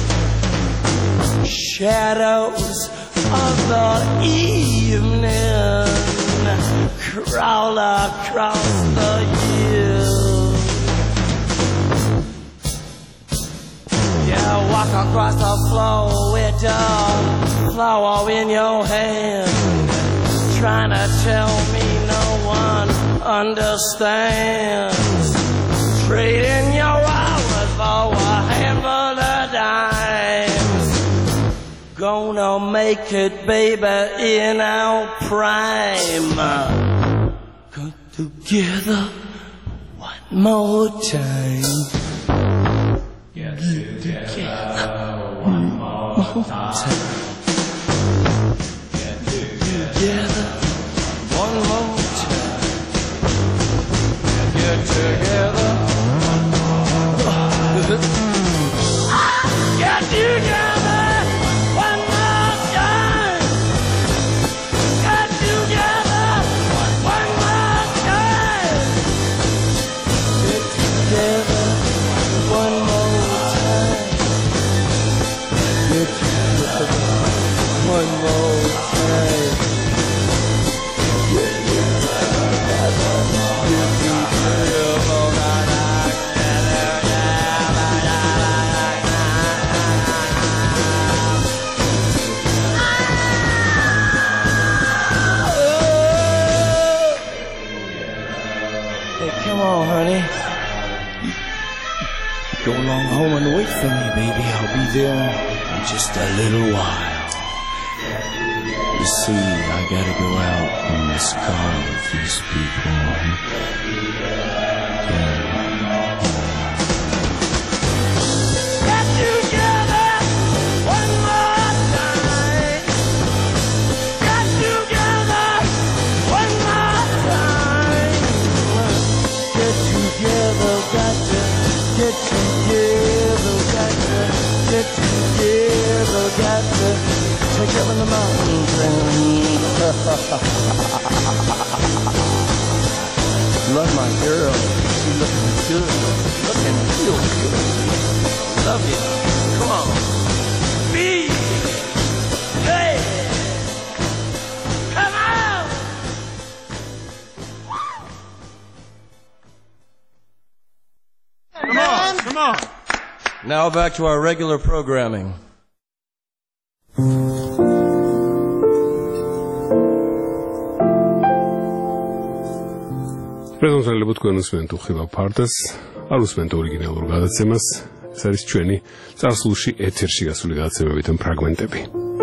Shadows of the evening crawl across the hill. Yeah, walk across the floor with your flower in your hand. Trying to tell me no one understands. Trading your hours for a handful of dimes. Gonna make it, baby, in our prime. together one more time. Get together one more time. Get together one more time. Get together one more time. Get together one more time. Get together one more time. Get together one more time. Get together one more time. Come on, honey. Go along home and wait for me, baby. I'll be there in just a little while. You see, I gotta go out in this car with these people. Get together one more time. Get together one more time. Get together, got to get together, got to get together, got to take up in the mountains. Love my girl, she looking good, looking real good. Love you, come on, be, hey, come on. Come on. Now back to our regular programming. პრეზენტალებოთ თქვენ უსმენთ უხილავ ფარდას, არ უსმენთ ორიგინალურ გადაცემას, ეს არის ჩვენი წარსულში ეთერში გასული გადაცემებიდან ფრაგმენტები.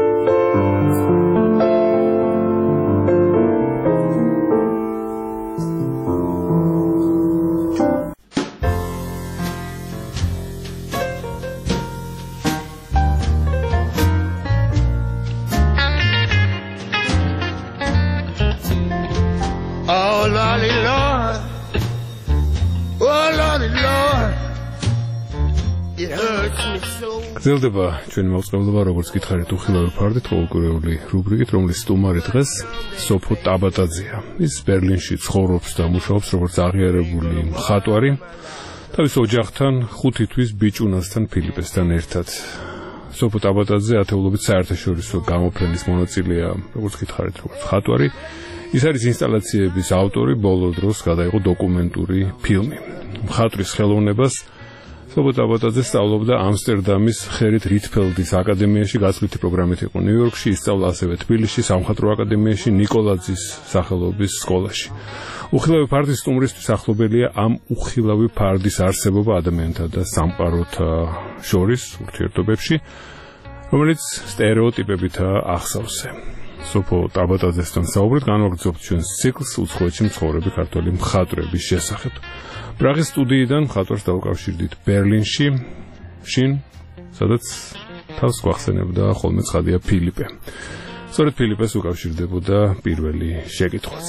გრძელდება ჩვენი მოწყობილობა, როგორც გითხარით, უხილავი ფარდით, ყოველკვირეული რუბრიკით, რომლის სტუმარი დღეს სოფო ტაბატაძეა. ის ბერლინში ცხოვრობს და მუშაობს როგორც აღიარებული მხატვარი, თავის ოჯახთან 5 თვის ბიჭუნასთან ფილიპესთან ერთად. სოფო ტაბატაძე ათეულობით საერთაშორისო გამოფენის მონაწილეა, როგორც გითხარით, როგორც მხატვარი. ის არის ინსტალაციების ავტორი, ბოლო დროს გადაიღო დოკუმენტური ფილმი. მხატვრის ხელოვნებას სოფო ტაბატაძე სწავლობდა ამსტერდამის ხერით რითფელდის აკადემიაში, გაცვლითი პროგრამით იყო ნიუ-იორკში, ისწავლა ასევე თბილისში სამხატვრო აკადემიაში, ნიკოლაძის სახელობის სკოლაში. უხილავი ფარდის სტუმრისთვის ახლობელია ამ უხილავი ფარდის არსებობა ადამიანთა და სამყაროთა შორის ურთიერთობებში, რომელიც სტერეოტიპებითაა ახსავსე. სოფო ტაბატაძესთან საუბრით განვაგრძობთ ჩვენს ციკლს უცხოეთში მცხოვრები ქართველი მხატვრების შესახებ. პრაღის სტუდიიდან მხატვარს დავუკავშირდით ბერლინში, შინ, სადაც თავს გვახსენებდა ხოლმე ცხადია ფილიპე. სწორედ ფილიპეს უკავშირდებოდა პირველი შეკითხვაც.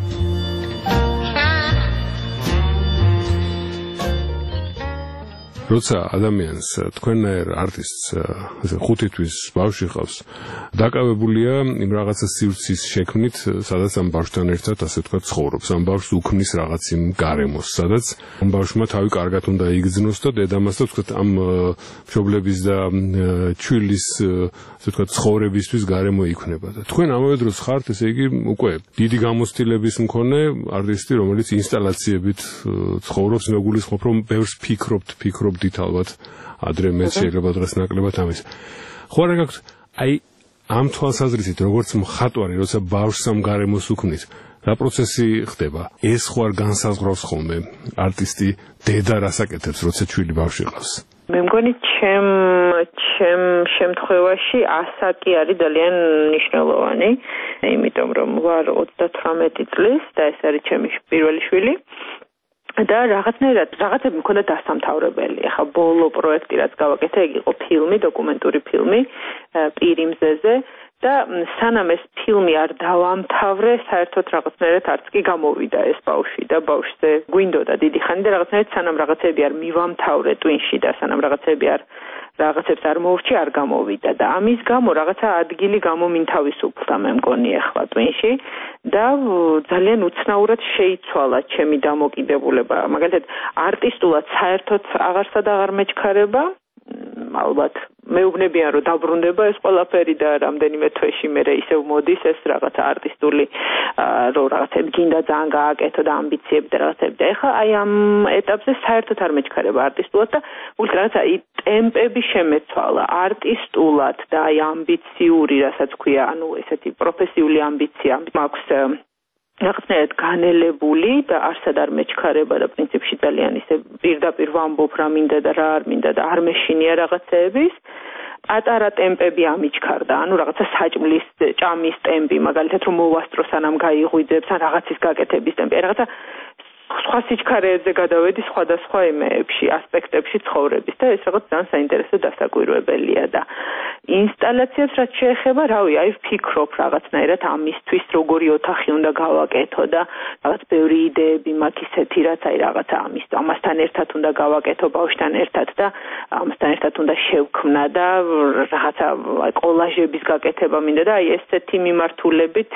როცა ადამიანს თქვენაერ არტისტს ესე 5 თვის ბავშვი ხავს, დაკავებულია იმ რაღაცა სივრცის შექმნით, სადაც ამ ბავშვთან ერთად ასე თქვა ცხოვრობს. ამ ბავშვს უქმნის რაღაც იმ გარემოს, სადაც ამ ბავშვმა თავი კარგად უნდა იგრძნოს და დედამას და თქვა ამ მშობლების და ჩვილის ასე თქვა ცხოვრებისთვის გარემო იქნება. და თქვენ ამავე დროს ხართ, ესე იგი, უკვე დიდი გამოცდილების მქონე არტისტი, რომელიც ინსტალაციებით ცხოვრობს, მეგულისხმობ, რომ ბევრს ფიქრობდით ალბათ ადრე მეც შეიძლება დღეს ნაკლებად ამის. ხო არა გაქვთ აი ამ თვალსაზრისით, როგორც მხატვარი, როცა ბავშვს ამ გარემოს უქმნის, რა პროცესი ხდება? ეს ხო არ განსაზღვრავს ხოლმე არტისტი დედა რას აკეთებს, როცა ჩვილი ბავშვი ყავს? მე მგონი შემთხვევაში ასაკი არის ძალიან მნიშვნელოვანი, იმიტომ რომ ვარ 38 წლის და ეს არის ჩემი პირველი შვილი. და რაღაცები მქონდა დასამთავრებელი. ახლა ბოლო პროექტი რაც გავაკეთე, იგი იყო ფილმი, დოკუმენტური ფილმი პირი მზეზე და სანამ ეს ფილმი არ დავამთავრე, საერთოდ რაღაცნაირად არც კი გამოვიდა ეს ბავშვი და ბავშვზე გვინდოდა დიდი ხანი და რაღაცნაირად სანამ რაღაცები არ მივამთავრე ტვინში და სანამ რაღაცებს არ მოვრჩი, არ გამოვიდა და ამის გამო რაღაცა ადგილი გამომინთავისუფლდა მე მგონი ახლა ტვინში და ძალიან უცნაურად შეიცვალა ჩემი დამოკიდებულება. მაგალითად, არტისტულად საერთოდ აღარსად აღარ მეჩქარება. ალბათ მეუბნებიან რომ დაბრუნდება ეს ყველაფერი და რამდენიმე თვეში მე ისევ მოდის ეს რაღაცა არტისტული რომ რაღაცები გინდა ძალიან გააკეთო და ამბიციები და რაღაცები და ეხლა აი ამ ეტაპზე საერთოდ არ მეჩქარება არტისტულად და უბრალოდ რაღაცა ტემპები შემეცვალა არტისტულად და აი ამბიციური რასაც ქვია ანუ ესეთი პროფესიული ამბიცია მაქვს რაღაცნაირად განელებული და არსად არ მეჩქარება და პრინციპში ძალიან ისე პირდაპირ ვამბობ რა მინდა და რა არ მინდა და არ მეშინია რაღაცეების პატარა ტემპები ამიჩქარდა ანუ რაღაცა საჭმლის ჭამის ტემპი მაგალითად რომ მოვასწრო სანამ გაიღვიძებს ან რაღაცის გაკეთების ტემპი რაღაცა სხვა სიჩქარეებზე გადავედი სხვადასხვა იმეებში ასპექტებში ცხოვრების და ეს რაღაც ძალიან საინტერესო დასაკვირვებელია და ინსტალაციებს რაც შეეხება რავი აი ვფიქრობ რაღაცნაირად ამისთვის როგორი ოთახი უნდა გავაკეთო და რაღაც ბევრი იდეები მაქვს ისეთი რაც აი რაღაცა ამასთან ერთად უნდა გავაკეთო ბავშვთან ერთად და ამასთან ერთად უნდა შევქმნა და რაღაცა აი კოლაჟების გაკეთება მინდა და აი ესეთი მიმართულებით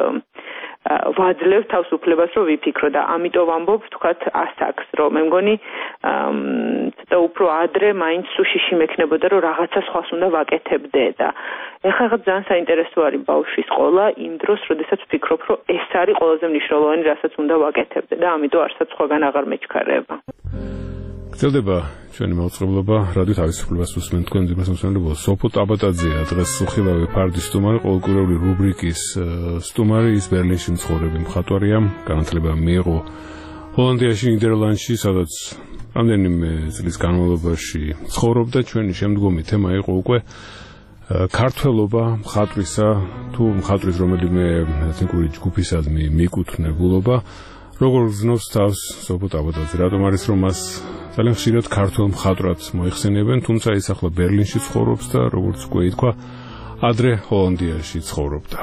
ვაძლევ თავს უფლებას რომ ვიფიქრო და ამიტომ ვამბობ თქვათ ასაკს რომ მე მგონი ცოტა უფრო ადრე მაინც სუშიში მექნებოდა რომ რაღაცა სხვას უნდა ვაკეთებდე და ეხლა ძალიან საინტერესო არის ბავშვის ყოლა იმ დროს როდესაც ვფიქრობ რომ ეს არის ყველაზე მნიშვნელოვანი რასაც უნდა ვაკეთებდე და ამიტომ არსად სხვაგან აღარ მეჩქარება გრძელდება ჩვენი მოწყობილობა რადიო თავისუფლებას უსმენთ თქვენ ძებას მოსმენებელს სოფო ტაბატაძეა დღეს უხილავი ფარდის სტუმარი ყოველკვირეული რუბრიკის სტუმარი ის ბერლინში მცხოვრები მხატვარია განათლება მიიღო ჰოლანდიაში ნიდერლანდში სადაც რამდენიმე წლის განმავლობაში ცხოვრობდა ჩვენი შემდგომი თემა იყო უკვე ქართველობა მხატვრისა თუ მხატვრის რომელიმე ეთნიკური ჯგუფისადმი მიკუთვნებულობა როგორ გრძნობს თავს სოფო ტაბატაძე რატომ არის რომ მას ძალიან ხშირად ქართულ მხატვრად მოიხსენიებენ, თუმცა ის ახლა ბერლინში ცხოვრობს და როგორც უკვე ითქვა, ადრე ჰოლანდიაში ცხოვრობდა.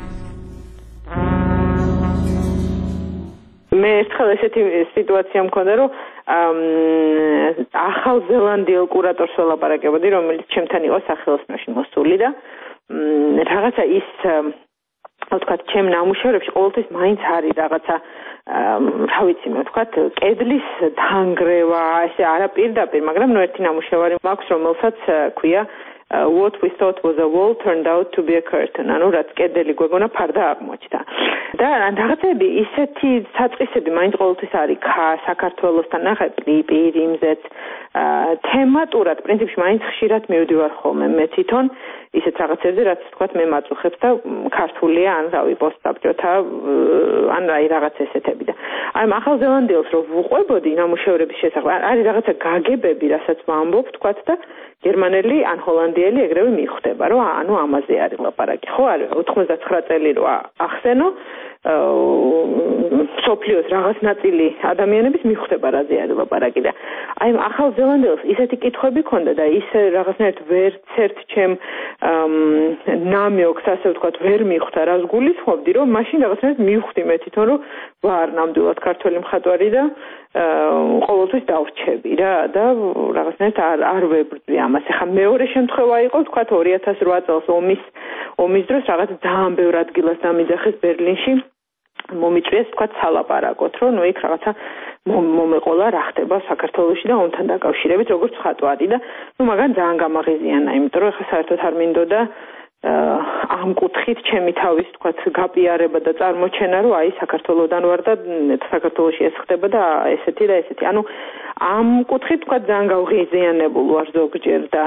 მე ერთხელ ესეთი სიტუაცია მქონდა, რომ ახალ ზელანდიელ კურატორს ველაპარაკებოდი, რომელიც ჩემთან იყო სახელოსნოში მოსული და რაღაცა ის ვთქვათ, ჩემ ნამუშევრებში ყოველთვის მაინც არის რაღაცა რა ვიცი მე ვთქვათ, კედლის დანგრევა, ესე არა პირდაპირ, მაგრამ ნუ ერთი ნამუშევარი მაქვს, რომელსაც ქვია what we thought was a wall turned out to be a curtain. ანუ რაც კედელი გვეგონა ფარდა აღმოჩნდა. და რაღაცები ისეთი საწყისები მაინც ყოველთვის არის საქართველოსთან ნახე პირიმზეც თემატურად პრინციპში მაინც ხშირად მივდივარ ხოლმე მე თვითონ ისეთ რაღაცებზე რაც თქვათ მე მაწუხებს და ქართულია ან რავი პოსტსაბჭოთა ან აი რაღაც ესეთები და აი ახალ ზელანდიელს რო ვუყვებოდი ნამუშევრების შესახებ არის რაღაცა გაგებები რასაც ვამბობ თქვათ და გერმანელი ან ჰოლანდიელი ეგრევე მიხვდება რომ ანუ ამაზე არის ლაპარაკი ხო არის 99 წელი რო ახსენო სოფლიოს რაღაც ნაწილი ადამიანების მიხვდება რაზე არის ლაპარაკი და აი ახალ ზელანდიელს ისეთი კითხვები ქონდა და ის რაღაცნაირად ვერცერთ ჩემ ნამიოქს ასე ვთქვათ ვერ მიხვდა რას გულისხმობდი რომ მაშინ რაღაცნაირად მივხვდი მე თვითონ რომ ვარ ნამდვილად ქართველი მხატვარი და ყოველთვის დავრჩები რა და რაღაცნაირად არ ვებრძვი ამას. ახლა მეორე შემთხვევა იყო ვთქვათ 2008 წელს ომის დროს რაღაც ძალიან ბევრ ადგილას დამიძახეს ბერლინში მომიწვიეს ვთქვათ სალაპარაკოთ რომ ნუ იქ რაღაცა მომეყოლა რა ხდება საქართველოში და ომთან დაკავშირებით როგორც მხატვარი და ნუ მაგან ძალიან გამაღიზიანა იმიტომ რომ ახლა საერთოდ არ მინდოდა ამ კუთხით ჩემი თავის თქვათ გაპიარება და წარმოჩენა რომ აი საქართველოსდან ვარ და საქართველოში ეს ხდება და ესეთი და ესეთი ანუ ამ კუთხით თქვათ ძალიან გავღიზიანებულ ვარ ზოგჯერ და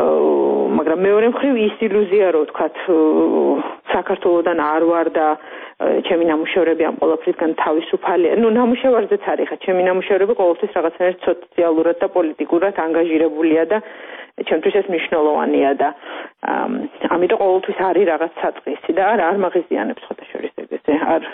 მაგრამ მეორე მხრივ ის ილუზია რომ თქვათ საქართველოსდან არ ვარ და ჩემი ნამუშევრები ამ ყველაფრისგან თავისუფალია. ნამუშევარზეც არის ხა, ჩემი ნამუშევრები ყოველთვის რაღაცნაირად სოციალურად და პოლიტიკურად ანგაჟირებულია და ჩემთვის ეს მნიშვნელოვანია და ამიტომ ყოველთვის არის რაღაც საწყისი და არ მაღიზიანებს ხოთაშორის ეგრე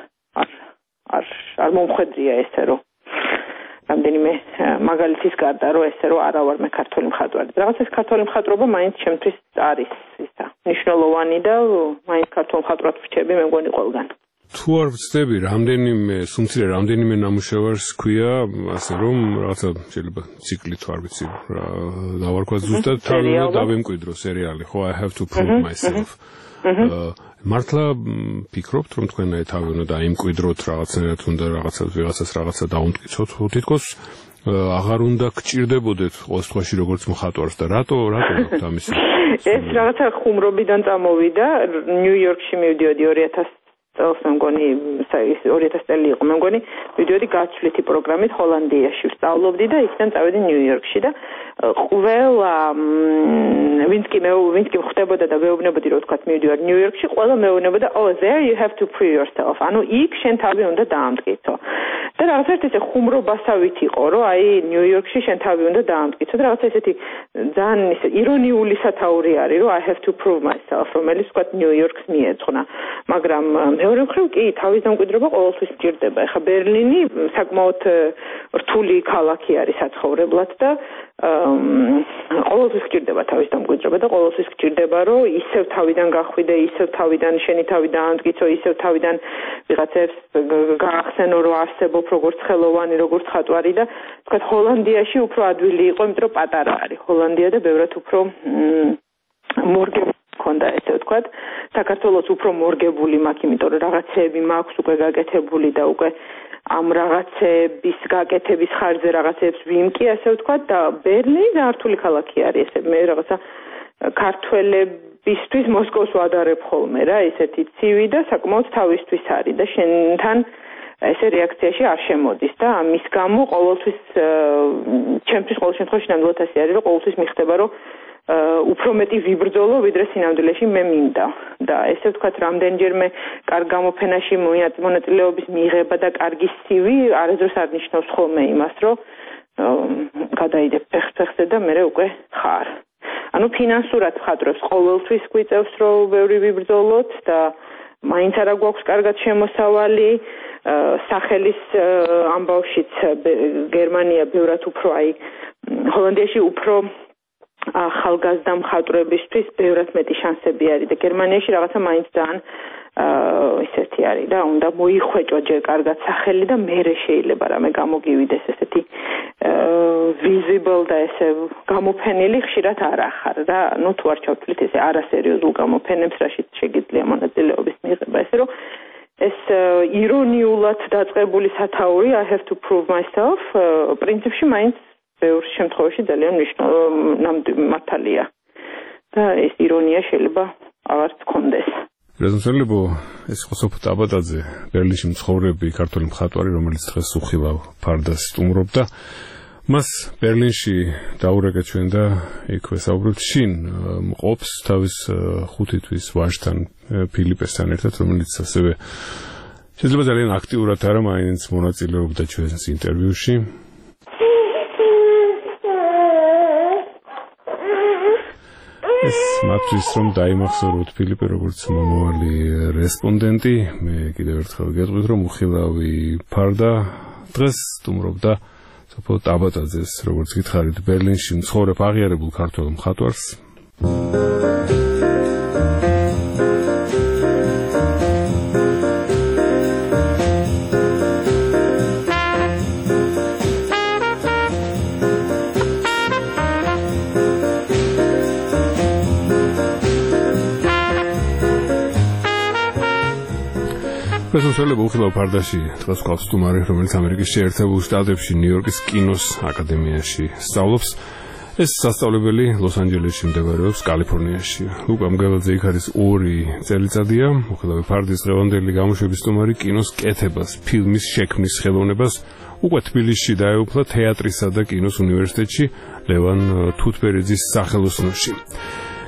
არ მომხედრია ესე რომ რამდენიმე მაგალითის გარდა რომ ესე რომ არა ვარ მე ქართული მხატვარი. რაღაც ეს ქართული მხატვრობა მაინც ჩემთვის არის ისა მნიშვნელოვანი და მაინც ქართულ მხატვრად ვრჩები მე მგონი ყველგან. თუ არ ვცდები რამდენიმე ნამუშევარს ქვია ასე რომ რაღაცა შეიძლება ციკლი თუ არ ვიცი რა დავარქვა ზუსტად თან დავემკვიდრო სერიალი ხო I have to prove myself მართლა ფიქრობთ რომ თქვენ თავი უნდა დაიმკვიდროთ რაღაცნაირად უნდა ვიღაცას რაღაცა დაუმტკიცოთ თითქოს აღარ უნდა გჭირდებოდეთ ყოველ შემთხვევაში როგორც მხატვარს და რატო გაქვთ ამისი ეს რაღაცა ხუმრობიდან წამოვიდა ნიუ-იორკში მივდიოდი 2000 წელს მე მგონი 2000 წელი იყო მე მგონი მივდიოდი გაცვლითი პროგრამით ჰოლანდიაში ვსწავლობდი და იქიდან წავედი ნიუ-იორკში და ყველა ვინც კი ხვდებოდა და მეუბნებოდი რომ თქვა მივდივარ ნიუ-იორკში ყველა მეუბნებოდა oh there you have to prove yourself ანუ იქ შენ თავი უნდა დაამტკიცო და რაღაც ესე ხუმრობასავით იყო რომ აი ნიუ-იორკში შენ თავი უნდა დაამტკიცო და რაღაც ესეთი ძალიან ისე ირონიული სათაური არის რომ I have to prove myself რომელიც თქვა ნიუ-იორკს მიეძღვნა მაგრამ მეორე მხრივ კი თავის დამკვიდრება ყოველთვის სჭირდება ეხა ბერლინი საკმაოდ რთული ქალაქი არის საცხოვრებლად და ყოველთვის გჭირდება თავის დამკვიდრება და ყოველთვის გჭირდება რომ ისევ თავიდან გახვიდე, ისევ თავიდან შენი თავი დაამტკიცო, ისევ თავიდან ვიღაცებს გაახსენო რომ არსებობ როგორც ხელოვანი, როგორც ხატვარი და თქვა ჰოლანდიაში უფრო ადვილი იყო, იმიტომ რომ პატარა არის ჰოლანდია და ბევრად უფრო მორგებული ქონდა ესე ვთქვათ, საქართველოს უფრო მორგებული მაქვს, იმიტომ რომ რაღაცეები მაქვს უკვე გაკეთებული და უკვე ამ რაღაცების გაკეთების ხარჯზე რაღაცებს ვიმკი ასე ვთქვათ და ბერლინი ძართული ქალაქი არის ესე მე რაღაცა ქართველებისთვის მოსკოვს ვადარებ ხოლმე რა ესეთი ცივი და საკმაოდ თავისთვის არის და შენთან ესე რეაქციაში არ შემოდის და ამის გამო ყოველთვის ჩემთვის ყოველ შემთხვევაში ნამდვილად ასე არის რომ ყოველთვის მიხდება რომ უფრო მეტი ვიბრძოლო ვიდრე სინამდვილეში მე მინდა და ესე ვთქვათ რამდენჯერმე კარგ გამოფენაში მონაწილეობის მიღება და კარგი CV არასდროს არ ნიშნავს ხოლმე იმას რომ გადაიდებ ფეხზე და მე უკვე ხარ ანუ ფინანსურად ხადრობს ყოველთვის გვიწევს რომ ბევრი ვიბრძოლოთ და მაინც არა გვაქვს კარგად შემოსავალი სახელის ამბავშიც გერმანია ბევრად უფრო აი ჰოლანდიაში უფრო ახალგაზრდა მხატვრებისთვის ბევრად მეტი შანსები არის და გერმანიაში რაღაცა მაინც ძალიან ისეთი არის და უნდა მოიხვეჭო ჯერ კარგად სახელი და მერე შეიძლება რამე გამოგივიდეს ესეთი visible და ესე გამოფენილი ხშირად არ ახარ და ნუ თუ არ ჩავთვლით ესე არასერიოზულ გამოფენებს რაშიც შეგიძლია მონაწილეობის მიღება ესე რომ ეს ირონიულად დაწყებული სათაური I have to prove myself პრინციპში მაინც ბევრ შემთხვევაში ძალიან მართალია და ეს ირონია შეიძლება აღარ გქონდეს. რეზონსელებო ეს ხოსოფ ტაბატაძე ბერლინში მცხოვრები ქართული მხატვარი რომელიც დღეს უხილავ ფარდას სტუმრობდა მას ბერლინში დაურეკეთ ჩვენ და იქვე საუბრობთ შინ მყოფს თავის 5 თვის ვაჟთან ფილიპესთან ერთად რომელიც ასევე შეიძლება ძალიან აქტიურად არა მაინც მონაწილეობდა ჩვენს ინტერვიუში ეს მათთვის რომ დაიმახსოვროთ ფილიპე როგორც მომავალი რესპონდენტი მე კიდევ ერთხელ გეტყვით რომ უხილავი ფარდა დღეს სტუმრობდა სოფო ტაბატაძეს როგორც გითხარით ბერლინში მცხოვრებ აღიარებულ ქართველ მხატვარს პრესონსელები უხილავ ფარდაში დღეს გვყავს სტუმარი რომელიც ამერიკის შეერთებულ შტატებში ნიუ-იორკის კინოს აკადემიაში სწავლობს ეს სასწავლებელი ლოს-ანჯელესში მდებარეობს კალიფორნიაში ლუკა მგელაძე იქ არის 2 წელიწადია უხილავი ფარდის დღევანდელი გამოშვების სტუმარი კინოს კეთებას ფილმის შექმნის ხელოვნებას უკვე თბილისში დაეუფლა თეატრისა და კინოს უნივერსიტეტში ლევან თუთბერიძის სახელოსნოში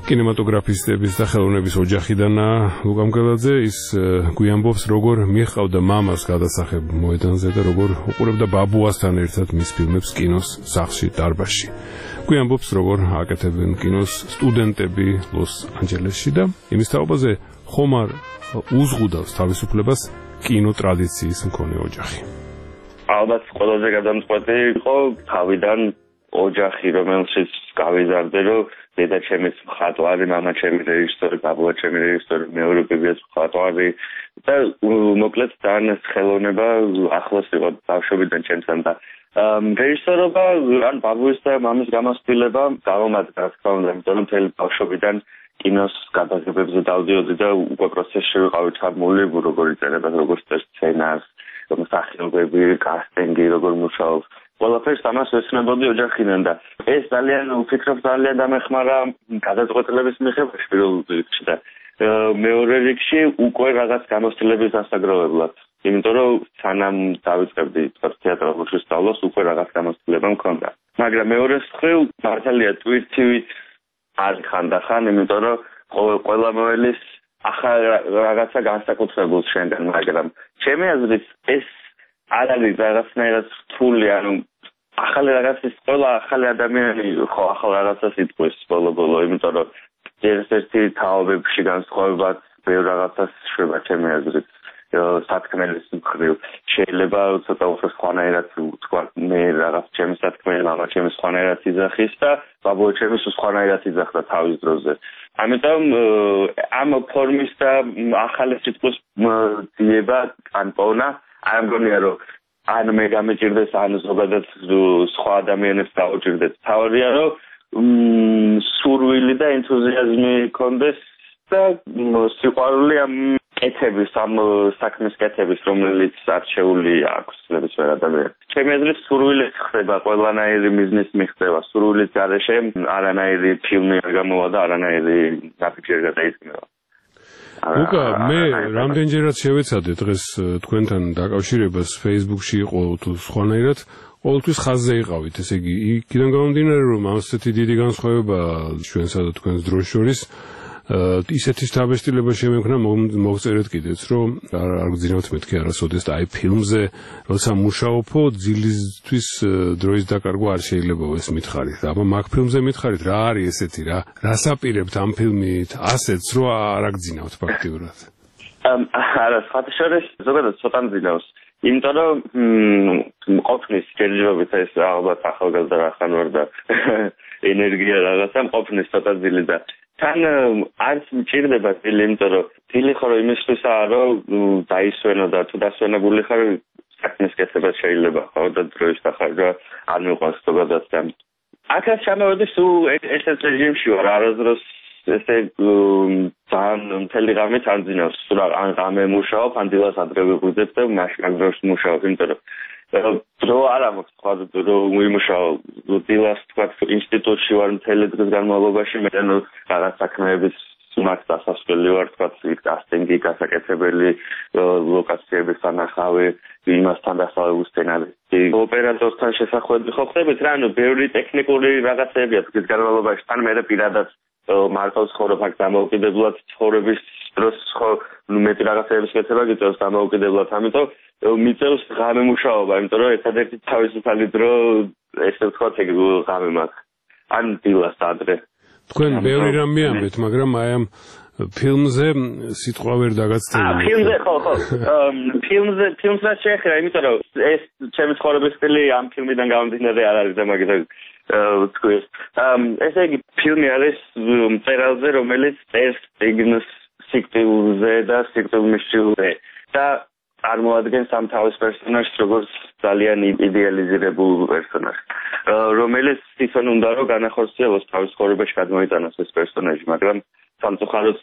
კინემატოგრაფისტების და ხელოვნების ოჯახიდანაა ლუკა მკელაძე. ის გვიამბობს, როგორ მიჰყავდა მამას გადასახებ მოედანზე და როგორ უყურებდა ბაბუასთან ერთად მის ფილმებს კინოს სახლში დარბაზში. გვიამბობს, როგორ აკეთებენ კინოს სტუდენტები ლოს-ანჯელესში და იმის თაობაზე ხომ არ უზღუდავს თავისუფლებას კინო ტრადიციის მქონე ოჯახი. ალბათ ყველაზე გადამწყვეტი იყო თავიდან ოჯახი, რომელშიც გავიზარდე, რომ დედა ჩემის მხატვარი, მამა ჩემი რეჟისორი, ბაბუა ჩემი რეჟისორი, მეორე ბებიაც მხატვარი და მოკლედ ძალიან ხელოვნება ახლოს იყო ბავშვობიდან ჩემთან და რეჟისორობა ან ბაბუის და მამის გამოცდილება გამომადგა, რა თქმა უნდა, იმიტომ რომ მთელი ბავშვობიდან კინოს გადაღებებზე დავდიოდი და უკვე პროცესში ვიყავი ჩაბმული, როგორ იწერება, როგორ წერს სცენარს, მსახიობები, კასტინგი, როგორ მუშაობს. ყველაფერს ამას ვეცნობოდი ოჯახიდან და ეს ძალიან ვფიქრობ ძალიან დამეხმარა გადაწყვეტილების მიღებაში პირველ რიგში და მეორე რიგში უკვე რაღაც გამოცდილების დასაგროვებლად. იმიტომ რომ სანამ დავიწყებდი თეატრალურ სწავლას უკვე რაღაც გამოცდილება მქონდა. მაგრამ მეორე მხრივ მართალია ტვირთივით არ ხანდახან, იმიტომ რომ ყველა მოელის ახალ რაღაცა განსაკუთრებულს შენგან, მაგრამ ჩემი აზრით ეს არ არის რაღაცნაირად რთული, ანუ ახალი რაღაცის ყველა ახალი ადამიანი ხო ახალ რაღაცას იტყვის ბოლო-ბოლო, იმიტომ რომ ერთ-ერთი თაობებში განსხვავებად ბევრ რაღაცას შვება ჩემი აზრით. სათქმელის მხრივ შეიძლება ცოტა უფრო სხვანაირად ვთქვა, მე რაღაც ჩემი სათქმელი, მამა ჩემი სხვანაირად იძახის და ბაბუა ჩემი სხვანაირად იძახდა თავის დროზე. ამიტომ ამ ფორმის და ახალი სიტყვის ძიება ან პოვნა არ მგონია რომ ან მე გამეჭირდეს ან ზოგადად სხვა ადამიანებს დაუჭირდეთ. თავარია რომ სურვილი და ენთუზიაზმი კონდეს და სიყვარული ამ კეთების, ამ საქმის კეთების, რომელიც არჩეული აქვს ნებისმიერ ადამიანს. ჩემი აზრით სურვილი ხდება, ყველანაირი მიზნის მიღწევა, სურვილის გარეშე არანაირი ფილმი არ გამოვა და არანაირი ნაბიჯი არ გადაიწყება. ლუკა, მე რამდენჯერაც შევეცადე დღეს თქვენთან დაკავშირებას Facebook-ში იყო თუ სხვანაირად, ყოველთვის ხაზზე იყავით, ესე იგი, იქიდან გამომდინარე, რომ ასეთი დიდი განსხვავება ჩვენსა და თქვენს დროს შორის ისეთი დაბეჭდილება შემექნა მოგწერეთ კიდეც, რომ არ გძინავთ მეთქი არასოდეს და აი ფილმზე, როცა მუშაობო, ძილისთვის დროის დაკარგვა არ შეიძლება ეს მითხარით. აბა მაგ ფილმზე მითხარით, რა არის ესეთი, რას აპირებთ ამ ფილმით, ასეც რომ არ აგძინავთ ფაქტიურად. არა, სხვადასხვა ზოგადად ცოტა მძინავს. იმიტომ რომ ყოფნის ჯერჯერობით ეს ალბათ ახალგაზრდა რახან ვარ და ენერგია რაღაცა ყოფნის ცოტა ძილი და თან არც მჭირდება ძილი, იმიტომ რომ ძილი ხო იმისთვისაა, რომ დაისვენო და თუ დასვენებული ხარ საქმის კეთება შეიძლება ხო და დროის დახარჯვა არ მიყვანს ზოგადად და აქაც ჩამოვედი სულ ესეთ რეჟიმში ვარ არასდროს ესე ძალიან მთელი ღამე თანძინავს სულ ან ღამე მუშაობ ან დილას ადრე ვიღვიძებ და მაგ დროს მუშაობ, იმიტომ რომ დრო არ აქვს სხვა დრო ვიმუშაო დილას თქვა ინსტიტუტში ვარ მთელი დღის განმავლობაში მე რაღაც საქმეების მაგ დასასწრელი ვარ თქვა კასტინგი, გასაკეთებელი ლოკაციების ანახავი, იმასთან დასავლური სცენარისტი, ოპერატორთან შესახვევი ხო ხდებით რა, ანუ ბევრი ტექნიკური რაღაცებია დღის განმავლობაში, თან მე პირადად მარტო ცხოვრობ აქ დამოუკიდებლად ცხოვრების დროს ხო მეტი რაღაცების კეთება გიწევს დამოუკიდებლად, ამიტომ მიწევს ღამე მუშაობა, იმიტომ რომ ერთადერთი თავისუფალი დრო ესე ვთქვათ ეგ ღამე მაქვს ან დილას ადრე. თქვენ ბევრი რამ მიამბეთ, მაგრამ აი ამ ფილმზე სიტყვა ვერ დაგაცდები. ფილმზე ხო ფილმზე შეეხება, იმიტომ რომ ეს ჩემი ცხოვრების სტილი ამ ფილმიდან გამომდინარე არ არის და მაგითაც ვთქვი. ესე იგი ფილმი არის მწერალზე, რომელიც წერს ციგნს სიკვდილზე და სიკვდილმისჯილზე და წარმოადგენს ამ თავის პერსონაჟს როგორც ძალიან იდეალიზირებულ პერსონაჟს, რომელიც თვითონ უნდა რომ განახორციელოს თავის ცხოვრებაში გადმოიტანოს ეს პერსონაჟი, მაგრამ სამწუხაროდ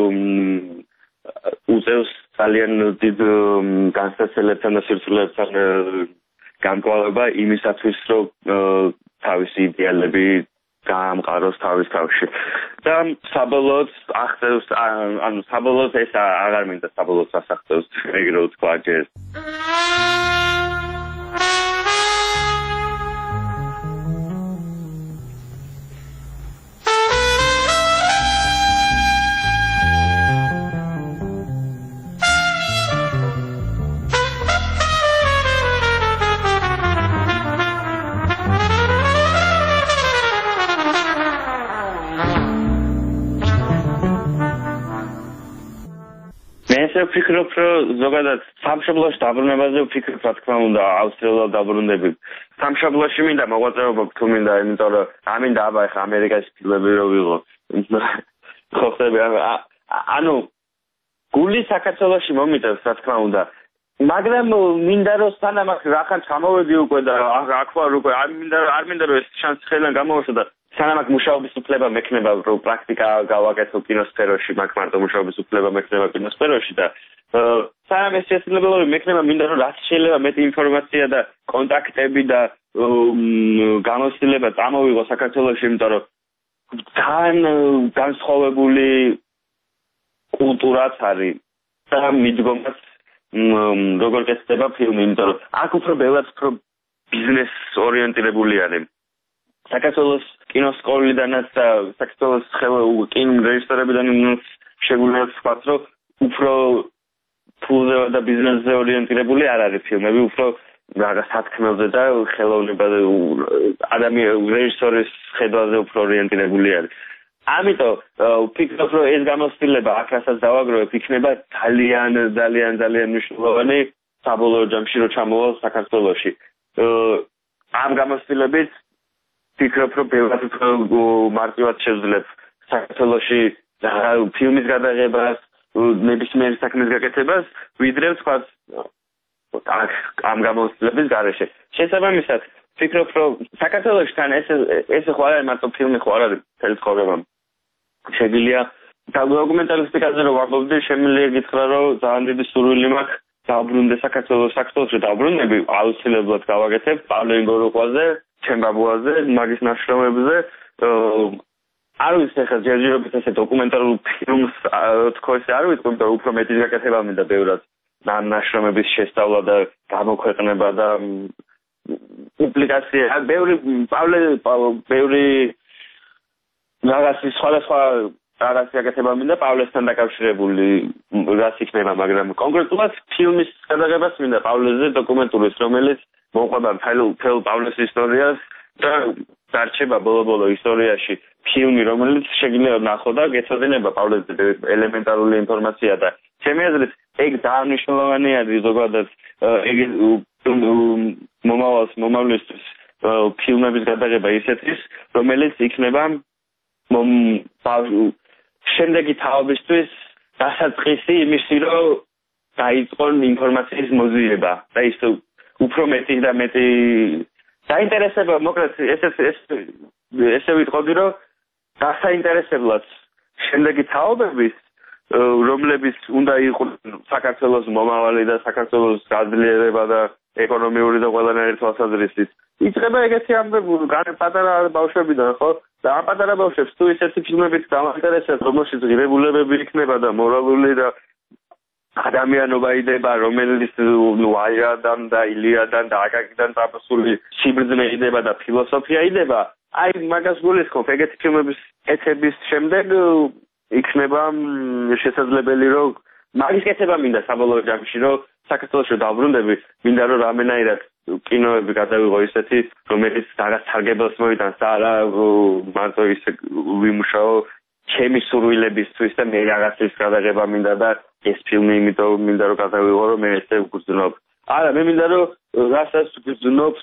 უწევს ძალიან დიდ განსაცდელებთან და სირთულეებთან გამკლავება იმისათვის, რომ თავისი იდეალები გაამყაროს თავის თავში. და საბოლოოდ ახდევს, ანუ საბოლოოდ ეს აღარ მინდა საბოლოოდ ასახდევს, ეგრე ვთქვა ჯერ. ვფიქრობ, რომ ზოგადად სამშობლოში დაბრუნებაზე ვფიქრობ, რა თქმა უნდა, აუცილებლად დაბრუნდები. სამშობლოში მინდა მოღვაწეობა თუ მინდა, იმიტომ რომ ამინდა აბა ხა ამერიკაში ფილმები რო ვიღო. ხო ხები, ანუ გული საქართველოში მომიტევს, რა თქმა უნდა. მაგრამ მინდა რომ სანამ ახლა ჩამოვედი უკვე და აქ ვარ უკვე, არ მინდა რომ ეს შანსი ხელიდან გამოვაშვა და სანამ აქ მუშაობის უფლება მექნება, რომ პრაქტიკა გავაკეთო კინოსფეროში, მაგ მარტო მუშაობის უფლება მექნება კინოსფეროში და სანამ ეს შესაძლებლობა მექნება, მინდა რომ რაც შეიძლება მეტი ინფორმაცია და კონტაქტები და გამოცდილება წამოვიღო საქართველოში, იმიტომ რომ ძალიან განსხვავებული კულტურაც არის და მიდგომაც როგორ გეცდება ფილმი, იმიტომ რომ აქ უფრო ბევრად უფრო ბიზნეს ორიენტირებული არის. საქართველოს კინოსკოლიდანაც და საქართველოს კინორეჟისორებიდან შეგვიძლია ვთქვათ, რომ უფრო ფულზე და ბიზნესზე ორიენტირებული არ არის ფილმები, უფრო რაღაც სათქმელზე და ხელოვნებაზე რეჟისორის ხედვაზე უფრო ორიენტირებული არის. ამიტომ ვფიქრობ, რომ ეს გამოცდილება აქ რასაც დავაგროვებ, იქნება ძალიან მნიშვნელოვანი საბოლოო ჯამში, რომ ჩამოვალ საქართველოში. ამ გამოცდილებით ვფიქრობ, რომ ბევრად უფრო მარტივად შევძლებ საქართველოში ფილმის გადაღებას, ნებისმიერი საქმის გაკეთებას, ვიდრე ვთქვათ ამ გამოცდილების გარეშე. შესაბამისად, ვფიქრობ, რომ საქართველოში თან ეს ხო არ არის მარტო ფილმი, ხო არ არის მთელი ცხოვრება. შეგვიძლია დოკუმენტალისტიკაზე რომ ვარდობდი, შემიძლია გითხრა, რომ ძალიან დიდი სურვილი მაქვს დაბრუნდე საქართველოში დაბრუნდები, აუცილებლად გავაკეთებ პავლე ინგოროყვაზე, ჩემბაბუაზე, მაგის ნაშრომებზე. არ ვიცი ახლა ჯერჯერობით ესე დოკუმენტალურ ფილმს თქო ესე არ ვიცი, იმიტომ რომ უფრო მეტის გაკეთება მინდა ბევრად ნაშრომების შესწავლა და გამოქვეყნება და პუბლიკაცია. ბევრი რაღაცის სხვადასხვა რაღაცა გაკეთება მინდა პავლესთან დაკავშირებული რაც იქნება, მაგრამ კონკრეტულად ფილმის გადაღებას მინდა პავლეზე დოკუმენტურის, რომელიც მოყვება მთელ პავლეს ისტორიას და დარჩება ბოლო ისტორიაში ფილმი, რომელიც შეგიძლია ნახო და გეცოდინება პავლეზე ელემენტარული ინფორმაცია და ჩემი აზრით ეგ ძალიან მნიშვნელოვანი არის ზოგადად ეგ მომავლისთვის ფილმების გადაღება ისეთის, რომელიც იქნება შემდეგი თაობისთვის დასაწყისი იმისი, რომ დაიწყონ ინფორმაციის მოზიება და ის უფრო მეტი და მეტი დაინტერესება, მოკლედ ესე ვიტყოდი, რომ დასაინტერესებლად შემდეგი თაობების, რომლებიც უნდა იყვნენ საქართველოს მომავალი და საქართველოს გაძლიერება და ეკონომიური და ყველანაირი თვალსაზრისით. იწყება ეგეთი ამბები პატარა ბავშვებიდან, ხო? და ამ პატარა ბავშვებს თუ ისეთი ფილმებით დაინტერესებს, რომელშიც ღირებულებები იქნება და მორალური და ადამიანობა იდება, რომელიც აირადან და ილიადან და აკაკიდან წამოსული სიბრძნე იდება და ფილოსოფია იდება, აი მაგას გულისხმობ, ეგეთი ფილმების კეთების შემდეგ იქნება შესაძლებელი, რომ მაგის კეთება მინდა საბოლოო ჯამში, რომ საქართველოში დაბრუნდები, მინდა რომ რამენაირად კინოები გადავიღო ისეთი, რომელიც რაღაც თარგებელს მოიტანს და არა მარტო ისე ვიმუშაო ჩემი სურვილებისთვის და მე რაღაცის გადაღება მინდა და ეს ფილმი იმიტომ მინდა რომ გადავიღო, რომ მე ესე ვგრძნობ. არა, მე მინდა რომ რასაც ვგრძნობ,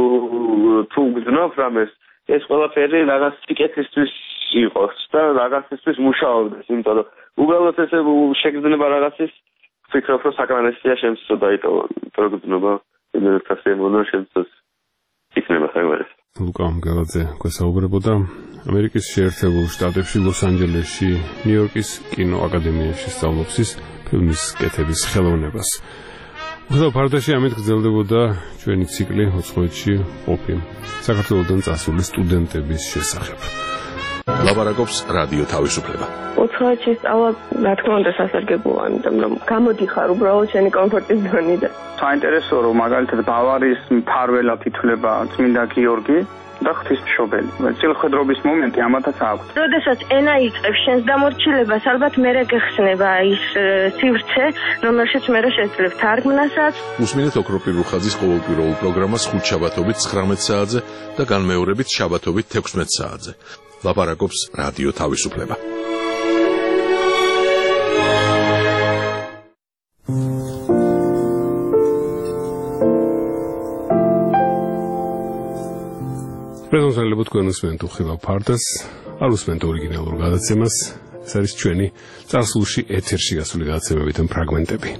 თუ ვგრძნობ რამეს, ეს ყველაფერი რაღაც სიკეთისთვის იყოს და რაღაცისთვის მუშაობდეს, იმიტომ რომ უბრალოდ ესე შეგრძნება რაღაცის, ვფიქრობ, რომ საკმარისია შემცო დაიტოვო პროგნოზა, იმერთა შემონო შემცოს იქნება ხევერეს. ლუკა მგელაძე გვესაუბრებოდა ამერიკის შეერთებულ შტატებში, ლოს-ანჯელესში, ნიუ-იორკის კინოაკადემიაში სწავლობს ფილმის კეთების ხელოვნებას. უხდავ ფარდაში ამით გრძელდებოდა ჩვენი ციკლი ოცხოეთში ყოფი საქართველოდან წასული სტუდენტების შესახებ. ლაპარაკობს რადიო თავისუფლება. ოცხოეთში სწავლა, რა თქმა უნდა, სასარგებლოა, იმიტომ რომ გამოდიხარ უბრალოდ შენი კომფორტის ზონიდან. საინტერესოა, რომ მაგალითად ბავარიის მფარველად ითვლება წმინდა გიორგი და ღვთისმშობელი. წილხვედრობის მომენტი ამათაც აქვს. როდესაც ენა იწყებს შენს დამორჩილებას, ალბათ მერე გეხსნება ის სივრცე, რომელშიც მერე შეძლებ თარგმნასაც. უსმინეთ ოქროპირ რუხაძის ყოველკვირეულ პროგრამას ხუთშაბათობით 19 საათზე და განმეორებით შაბათობით 16 საათზე. ლაპარაკობს რადიო თავისუფლება. პრეზენტალებოდ კონსმენტ უხილავ ფარდას, არ უსმენთ ორიგინალურ გადაცემას. ეს არის ჩვენი წარსულში ეთერში გასული გადაცემებიდან ფრაგმენტები.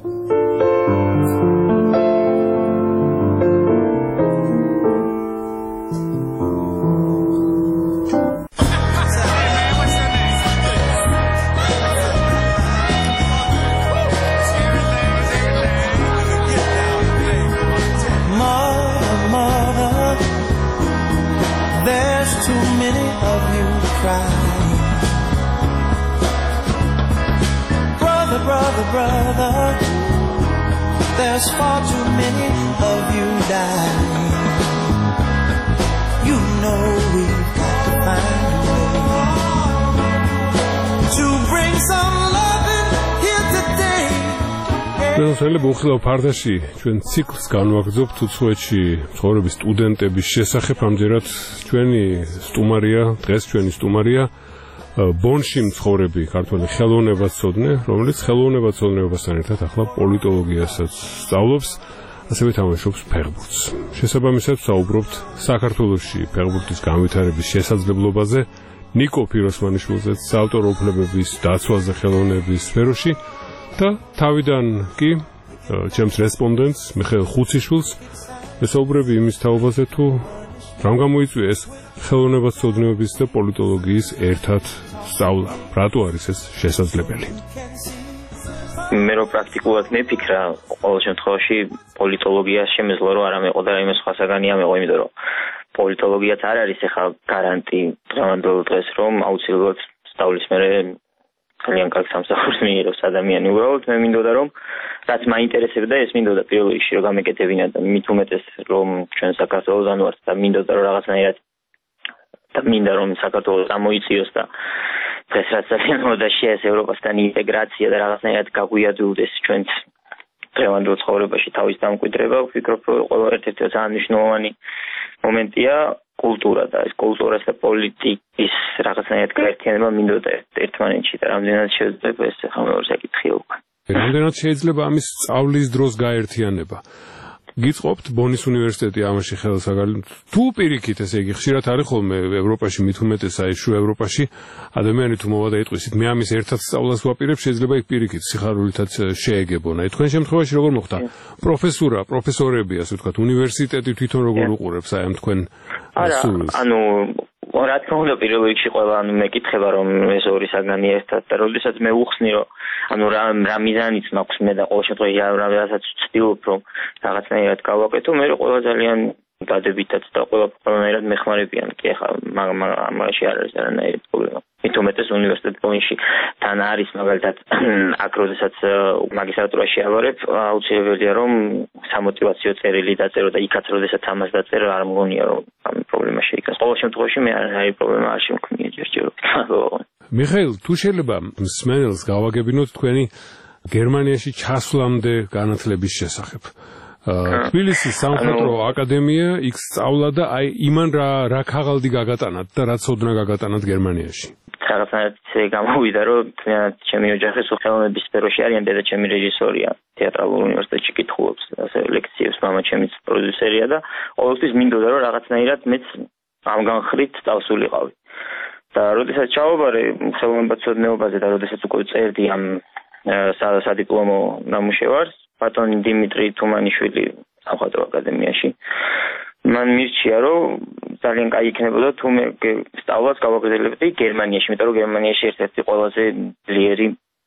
Brother, there's far too many of you dying. You know we've got to find a way to bring some loving here today. პრეზენტალები უხილავ ფარდაში ჩვენ ციკლს განვაგრძობთ უცხოეთში ცხოვრების სტუდენტების შესახებ. ამჯერად ჩვენი სტუმარია, დღეს ჩვენი სტუმარია ბონში მცხოვრები ქართველი ხელოვნებაცოდნე, რომელიც ხელოვნებაცოდნეობასთან ერთად ახლა პოლიტოლოგიასაც სწავლობს, ასევე თამაშობს ფეხბურთს. შესაბამისად საუბრობთ საქართველოში ფეხბურთის განვითარების შესაძლებლობაზე, ნიკო ფიროსმანიშვილზე, საავტორო უფლებების დაცვაზე ხელოვნების სფეროში და თავიდან კი ჩემს რესპონდენტს მიხეილ ხუციშვილს ესაუბრები იმის თაობაზე თუ რამ გამოიწვია ეს ხელოვნებაცოდნეობის და პოლიტოლოგიის ერთად სწავლა. რატო არის ეს შესაძლებელი? მე რო პრაქტიკულად მიფიქრა, ყოველ შემთხვევაში პოლიტოლოგია შემეძლო რომ არ ამეყო და რაიმე სხვა საგანი ამეყო, იმიტომ რომ პოლიტოლოგიაც არ არის ახლა გარანტი დღევანდელ დღეს რომ აუცილებლად სწავლის მერე ძალიან კარგ სამსახურს მიიღებს ადამიანი. უბრალოდ მე მინდოდა რომ რაც მაინტერესებდა ეს მინდოდა პირველ რიგში რომ გამეკეთებინა და მით უმეტეს რომ ჩვენ საქართველოსთან ვართ და მინდოდა რომ რაღაცნაირად და მინდა რომ საქართველოს ამოიწიოს და დღეს რაც ძალიან მოდაშია ეს ევროპასთან ინტეგრაცია და რაღაცნაირად გაგვიადვილდეს ჩვენს დღევანდელ ცხოვრებაში თავის დამკვიდრება. ვფიქრობ რომ ყველა ერთ-ერთი ძალიან მნიშვნელოვანი მომენტია კულტურა და ეს კულტურას და პოლიტიკის რაღაცნაირად გაერთიანება მინდოდა ერთმანეთში და რამდენად შეიძლება ეს ხამეორ საკითხია უკვე. რამდენად შეიძლება ამის სწავლის დროს გაერთიანება? გიწყობთ ბონის უნივერსიტეტი ამაში ხელს აგალინებთ თუ პირიქით ესე იგი ხშირად არის ხოლმე ევროპაში მით უმეტეს აი შუა ევროპაში ადამიანი თუ მოვა და იტყვისით მე ამის ერთად სწავლას ვაპირებ შეიძლება იქ პირიქით სიხარულითაც შეეგებონა. თქვენ შემთხვევაში როგორ მოხდა? პროფესორები ასე ვთქვათ უნივერსიტეტი თვითონ როგორ უყურებს აი ამ თქვენ სულს? ანუ რა თქმა უნდა პირველ რიგში ყველა მეკითხება რომ ეს ორი საგანი ერთად და როდესაც მე უხსნი რომ ანუ რა მიზანიც მაქვს მე და ყოველ შემთხვევაში რასაც ვცდილობ რომ რაღაცნაირად გავაკეთო, მე ყველა ძალიან დადებითად და ყველანაირად მეხმარებიან. კი ახლა მაგაში არ არის არანაირი პრობლემა. მით უმეტეს უნივერსიტეტ ბონში თან არის მაგალითად აქ როდესაც მაგისტრატურაში ავარებ, აუცილებელია რომ სამოტივაციო წერილი დაწერო და იქაც როდესაც ამას დაწერო არ მგონია რომ ამ პრობლემა შეიკრას. ყოველ შემთხვევაში მე არანაირი პრობლემა არ შემქმნია ჯერჯერობით. მიხეილ, თუ შეიძლება მსმენელს გავაგებინოთ თქვენი გერმანიაში ჩასვლამდე განათლების შესახებ. თბილისის სამხატვრო აკადემია იქ სწავლა და აი იმან რა ქაღალდი გაგატანათ და რა ცოდნა გაგატანათ გერმანიაში? რაღაცნაირად გამოვიდა რომ თუნდაც ჩემი ოჯახის ხელოვნების სფეროში არიან, დედა ჩემი რეჟისორია, თეატრალურ უნივერსიტეტში კითხულობს, ასე ლექციებს, მამა ჩემიც პროდიუსერია და ყოველთვის მინდოდა რომ რაღაცნაირად მეც ამ განხრით წავსულიყავი. და როდესაც ჩავაბარე ხელოვნებაცოდნეობაზე და როდესაც უკვე წერდი ამ სადიპლომო ნამუშევარს ბატონი დიმიტრი თუმანიშვილი სამხატვრო აკადემიაში მან მირჩია რომ ძალიან კაი იქნებოდა თუ მე სწავლას გავაგრძელებდი გერმანიაში, იმიტომ რომ გერმანიაში ერთ-ერთი ყველაზე ძლიერი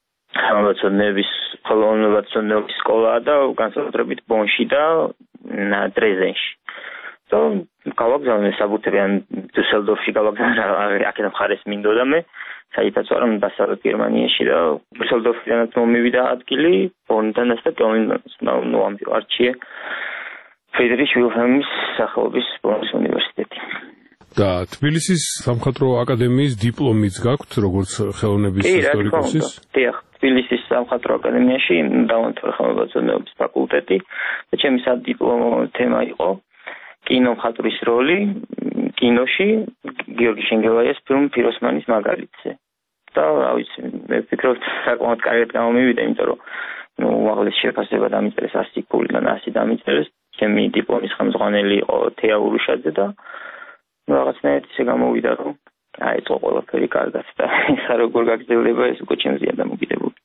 ხელოვნებაცოდნეობის სკოლაა და განსაკუთრებით ბონში და დრეზდენში. და გავაგზავნე საბუთები ან დუსელდორფში გავაგზავნე აქედან მხარეს მინდოდა მე საერთოდ არ დასავლეთ გერმანიაში და დუსელდორფიდანაც მომივიდა ადგილი ბონდანაც და კელნდანაც არჩიე ფრიდრიხ ვილჰელმის სახელობის ბონის უნივერსიტეტი. და თბილისის სამხატვრო აკადემიის დიპლომიც გაქვთ როგორც ხელოვნების ისტორიკოსის? დიახ, თბილისის სამხატვრო აკადემიაში დავამთავრე ხელოვნებაცოდნეობის ფაკულტეტი და ჩემი სადიპლომო თემა იყო კინომხატვრის როლი კინოში გიორგი შენგელაიას ფილმ ფიროსმანის მაგალითზე. და რა ვიცი, მე ვფიქრობ საკმაოდ კარგად გამომივიდა, იმიტომ რომ უმაღლესი შეფასება დამიწერეს 100 ქულიდან 100 დამიწერეს. ჩემი დიპლომის ხელმძღვანელი იყო თეა ურუშაძე და 100 ქულიდან 100 დამიწერეს. და რა ვიცი, მე ვფიქრობ საკმაოდ კარგად გამომივიდა, იმიტომ რომ უმაღლესი შეფასება დამიწერეს 100 ქულიდან 100 დამიწერეს. ჩემი დიპლომის ხელმძღვანელი იყო თეა ურუშაძე და რაღაცნაირად ისე გამოვიდა, რომ აეწყო ყველაფერი კარგად და ეხლა როგორ გაგრძელდება ეს უკვე ჩემზეა დამოკიდებული.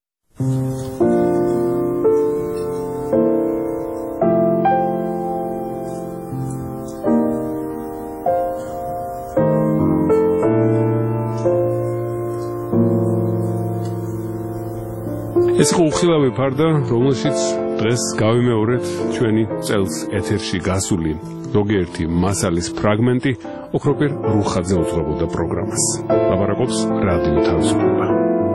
ეს უხილავი ფარდა, რომელშიც დღეს გავიმეორეთ ჩვენი წელს ეთერში გასული ზოგიერთი მასალის ფრაგმენტი ოქროპირ რუხაძე უძღვებოდა პროგრამას. ლაპარაკობს რადიო თავისუფლება.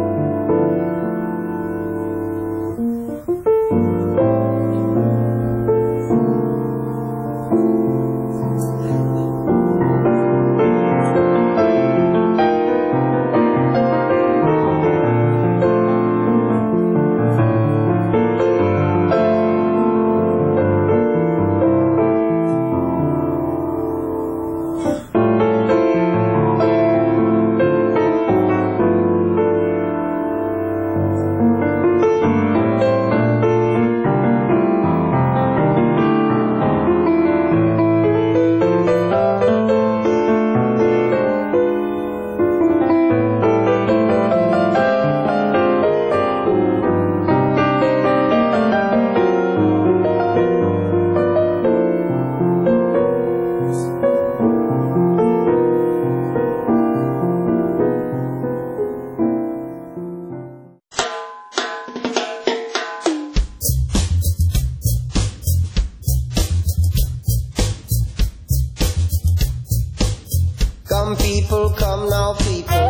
Come people, come now people.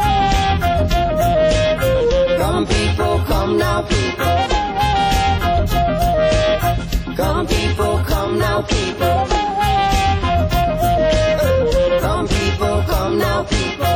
Come people, come now people. Come people, come now people. Come people, come now people.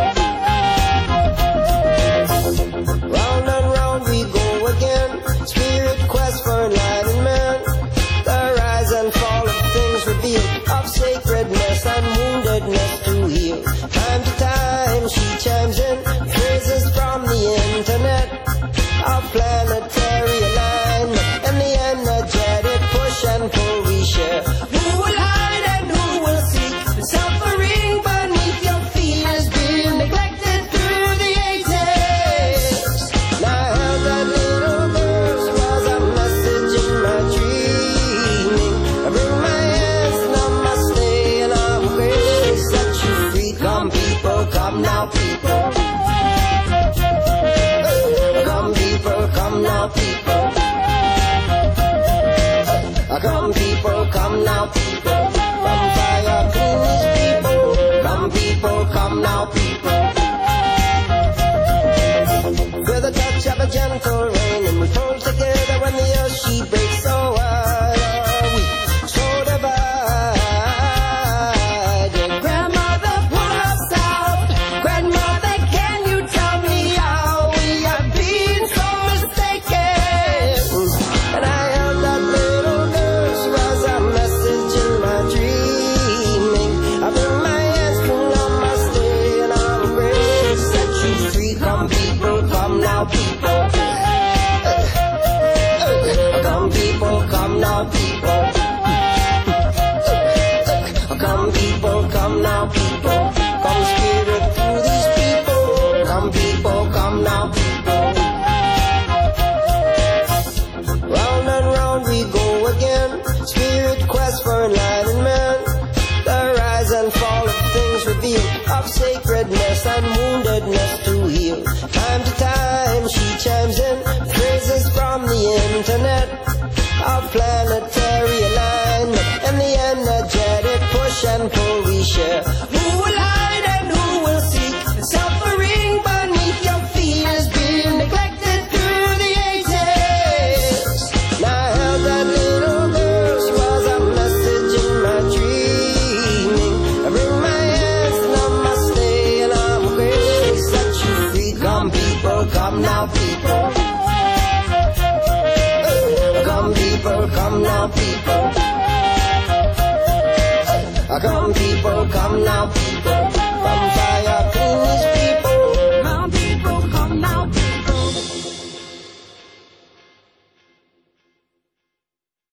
Round and round we go again. Spirit quest for enlightenment. The rise and fall of things revealed, of sacredness and woundedness to heal. Time to time she chimes in phrases from the internet of planetary alignment and the energetic push and pull we share. Who will hide and who will seek? The suffering beneath your feet has been neglected through the ages. Now I heard that little girl was a message in my dreaming. I bring my hands to namaste and I'm gracious that you free. Come people, come now people. Come people, come now people. Come people, come now people. Come fire clean these people. Come people, come now people. With a touch of a gentle rain and we pull together when the earth she breaks so wide. Are we so divided? Grandmother, pull us out. Grandmother, can you tell me how we have been so mistaken? And I heard that little girl, she was a message in my dreaming. I bring my hands to namaste and I'm gracious set you free. Come people, come now people. Come people, come now people. Come people, come now people. Come spirit through these people. Come people, come now people. Round and round we go again. Spirit quest for enlightenment. The rise and fall of things revealed, of sacredness and woundedness to heal. Time to time she chimes in phrases from the internet of planetary alignment and the energetic push and pull we share. Who will hide and who will seek? The suffering beneath your feet has been neglected through the ages. Now I heard that little girl, she was a message in my dreaming. I bring my hands to namaste and I'm gracious that you free. Come people, come now people. Come people, come now people. Come people, come now people.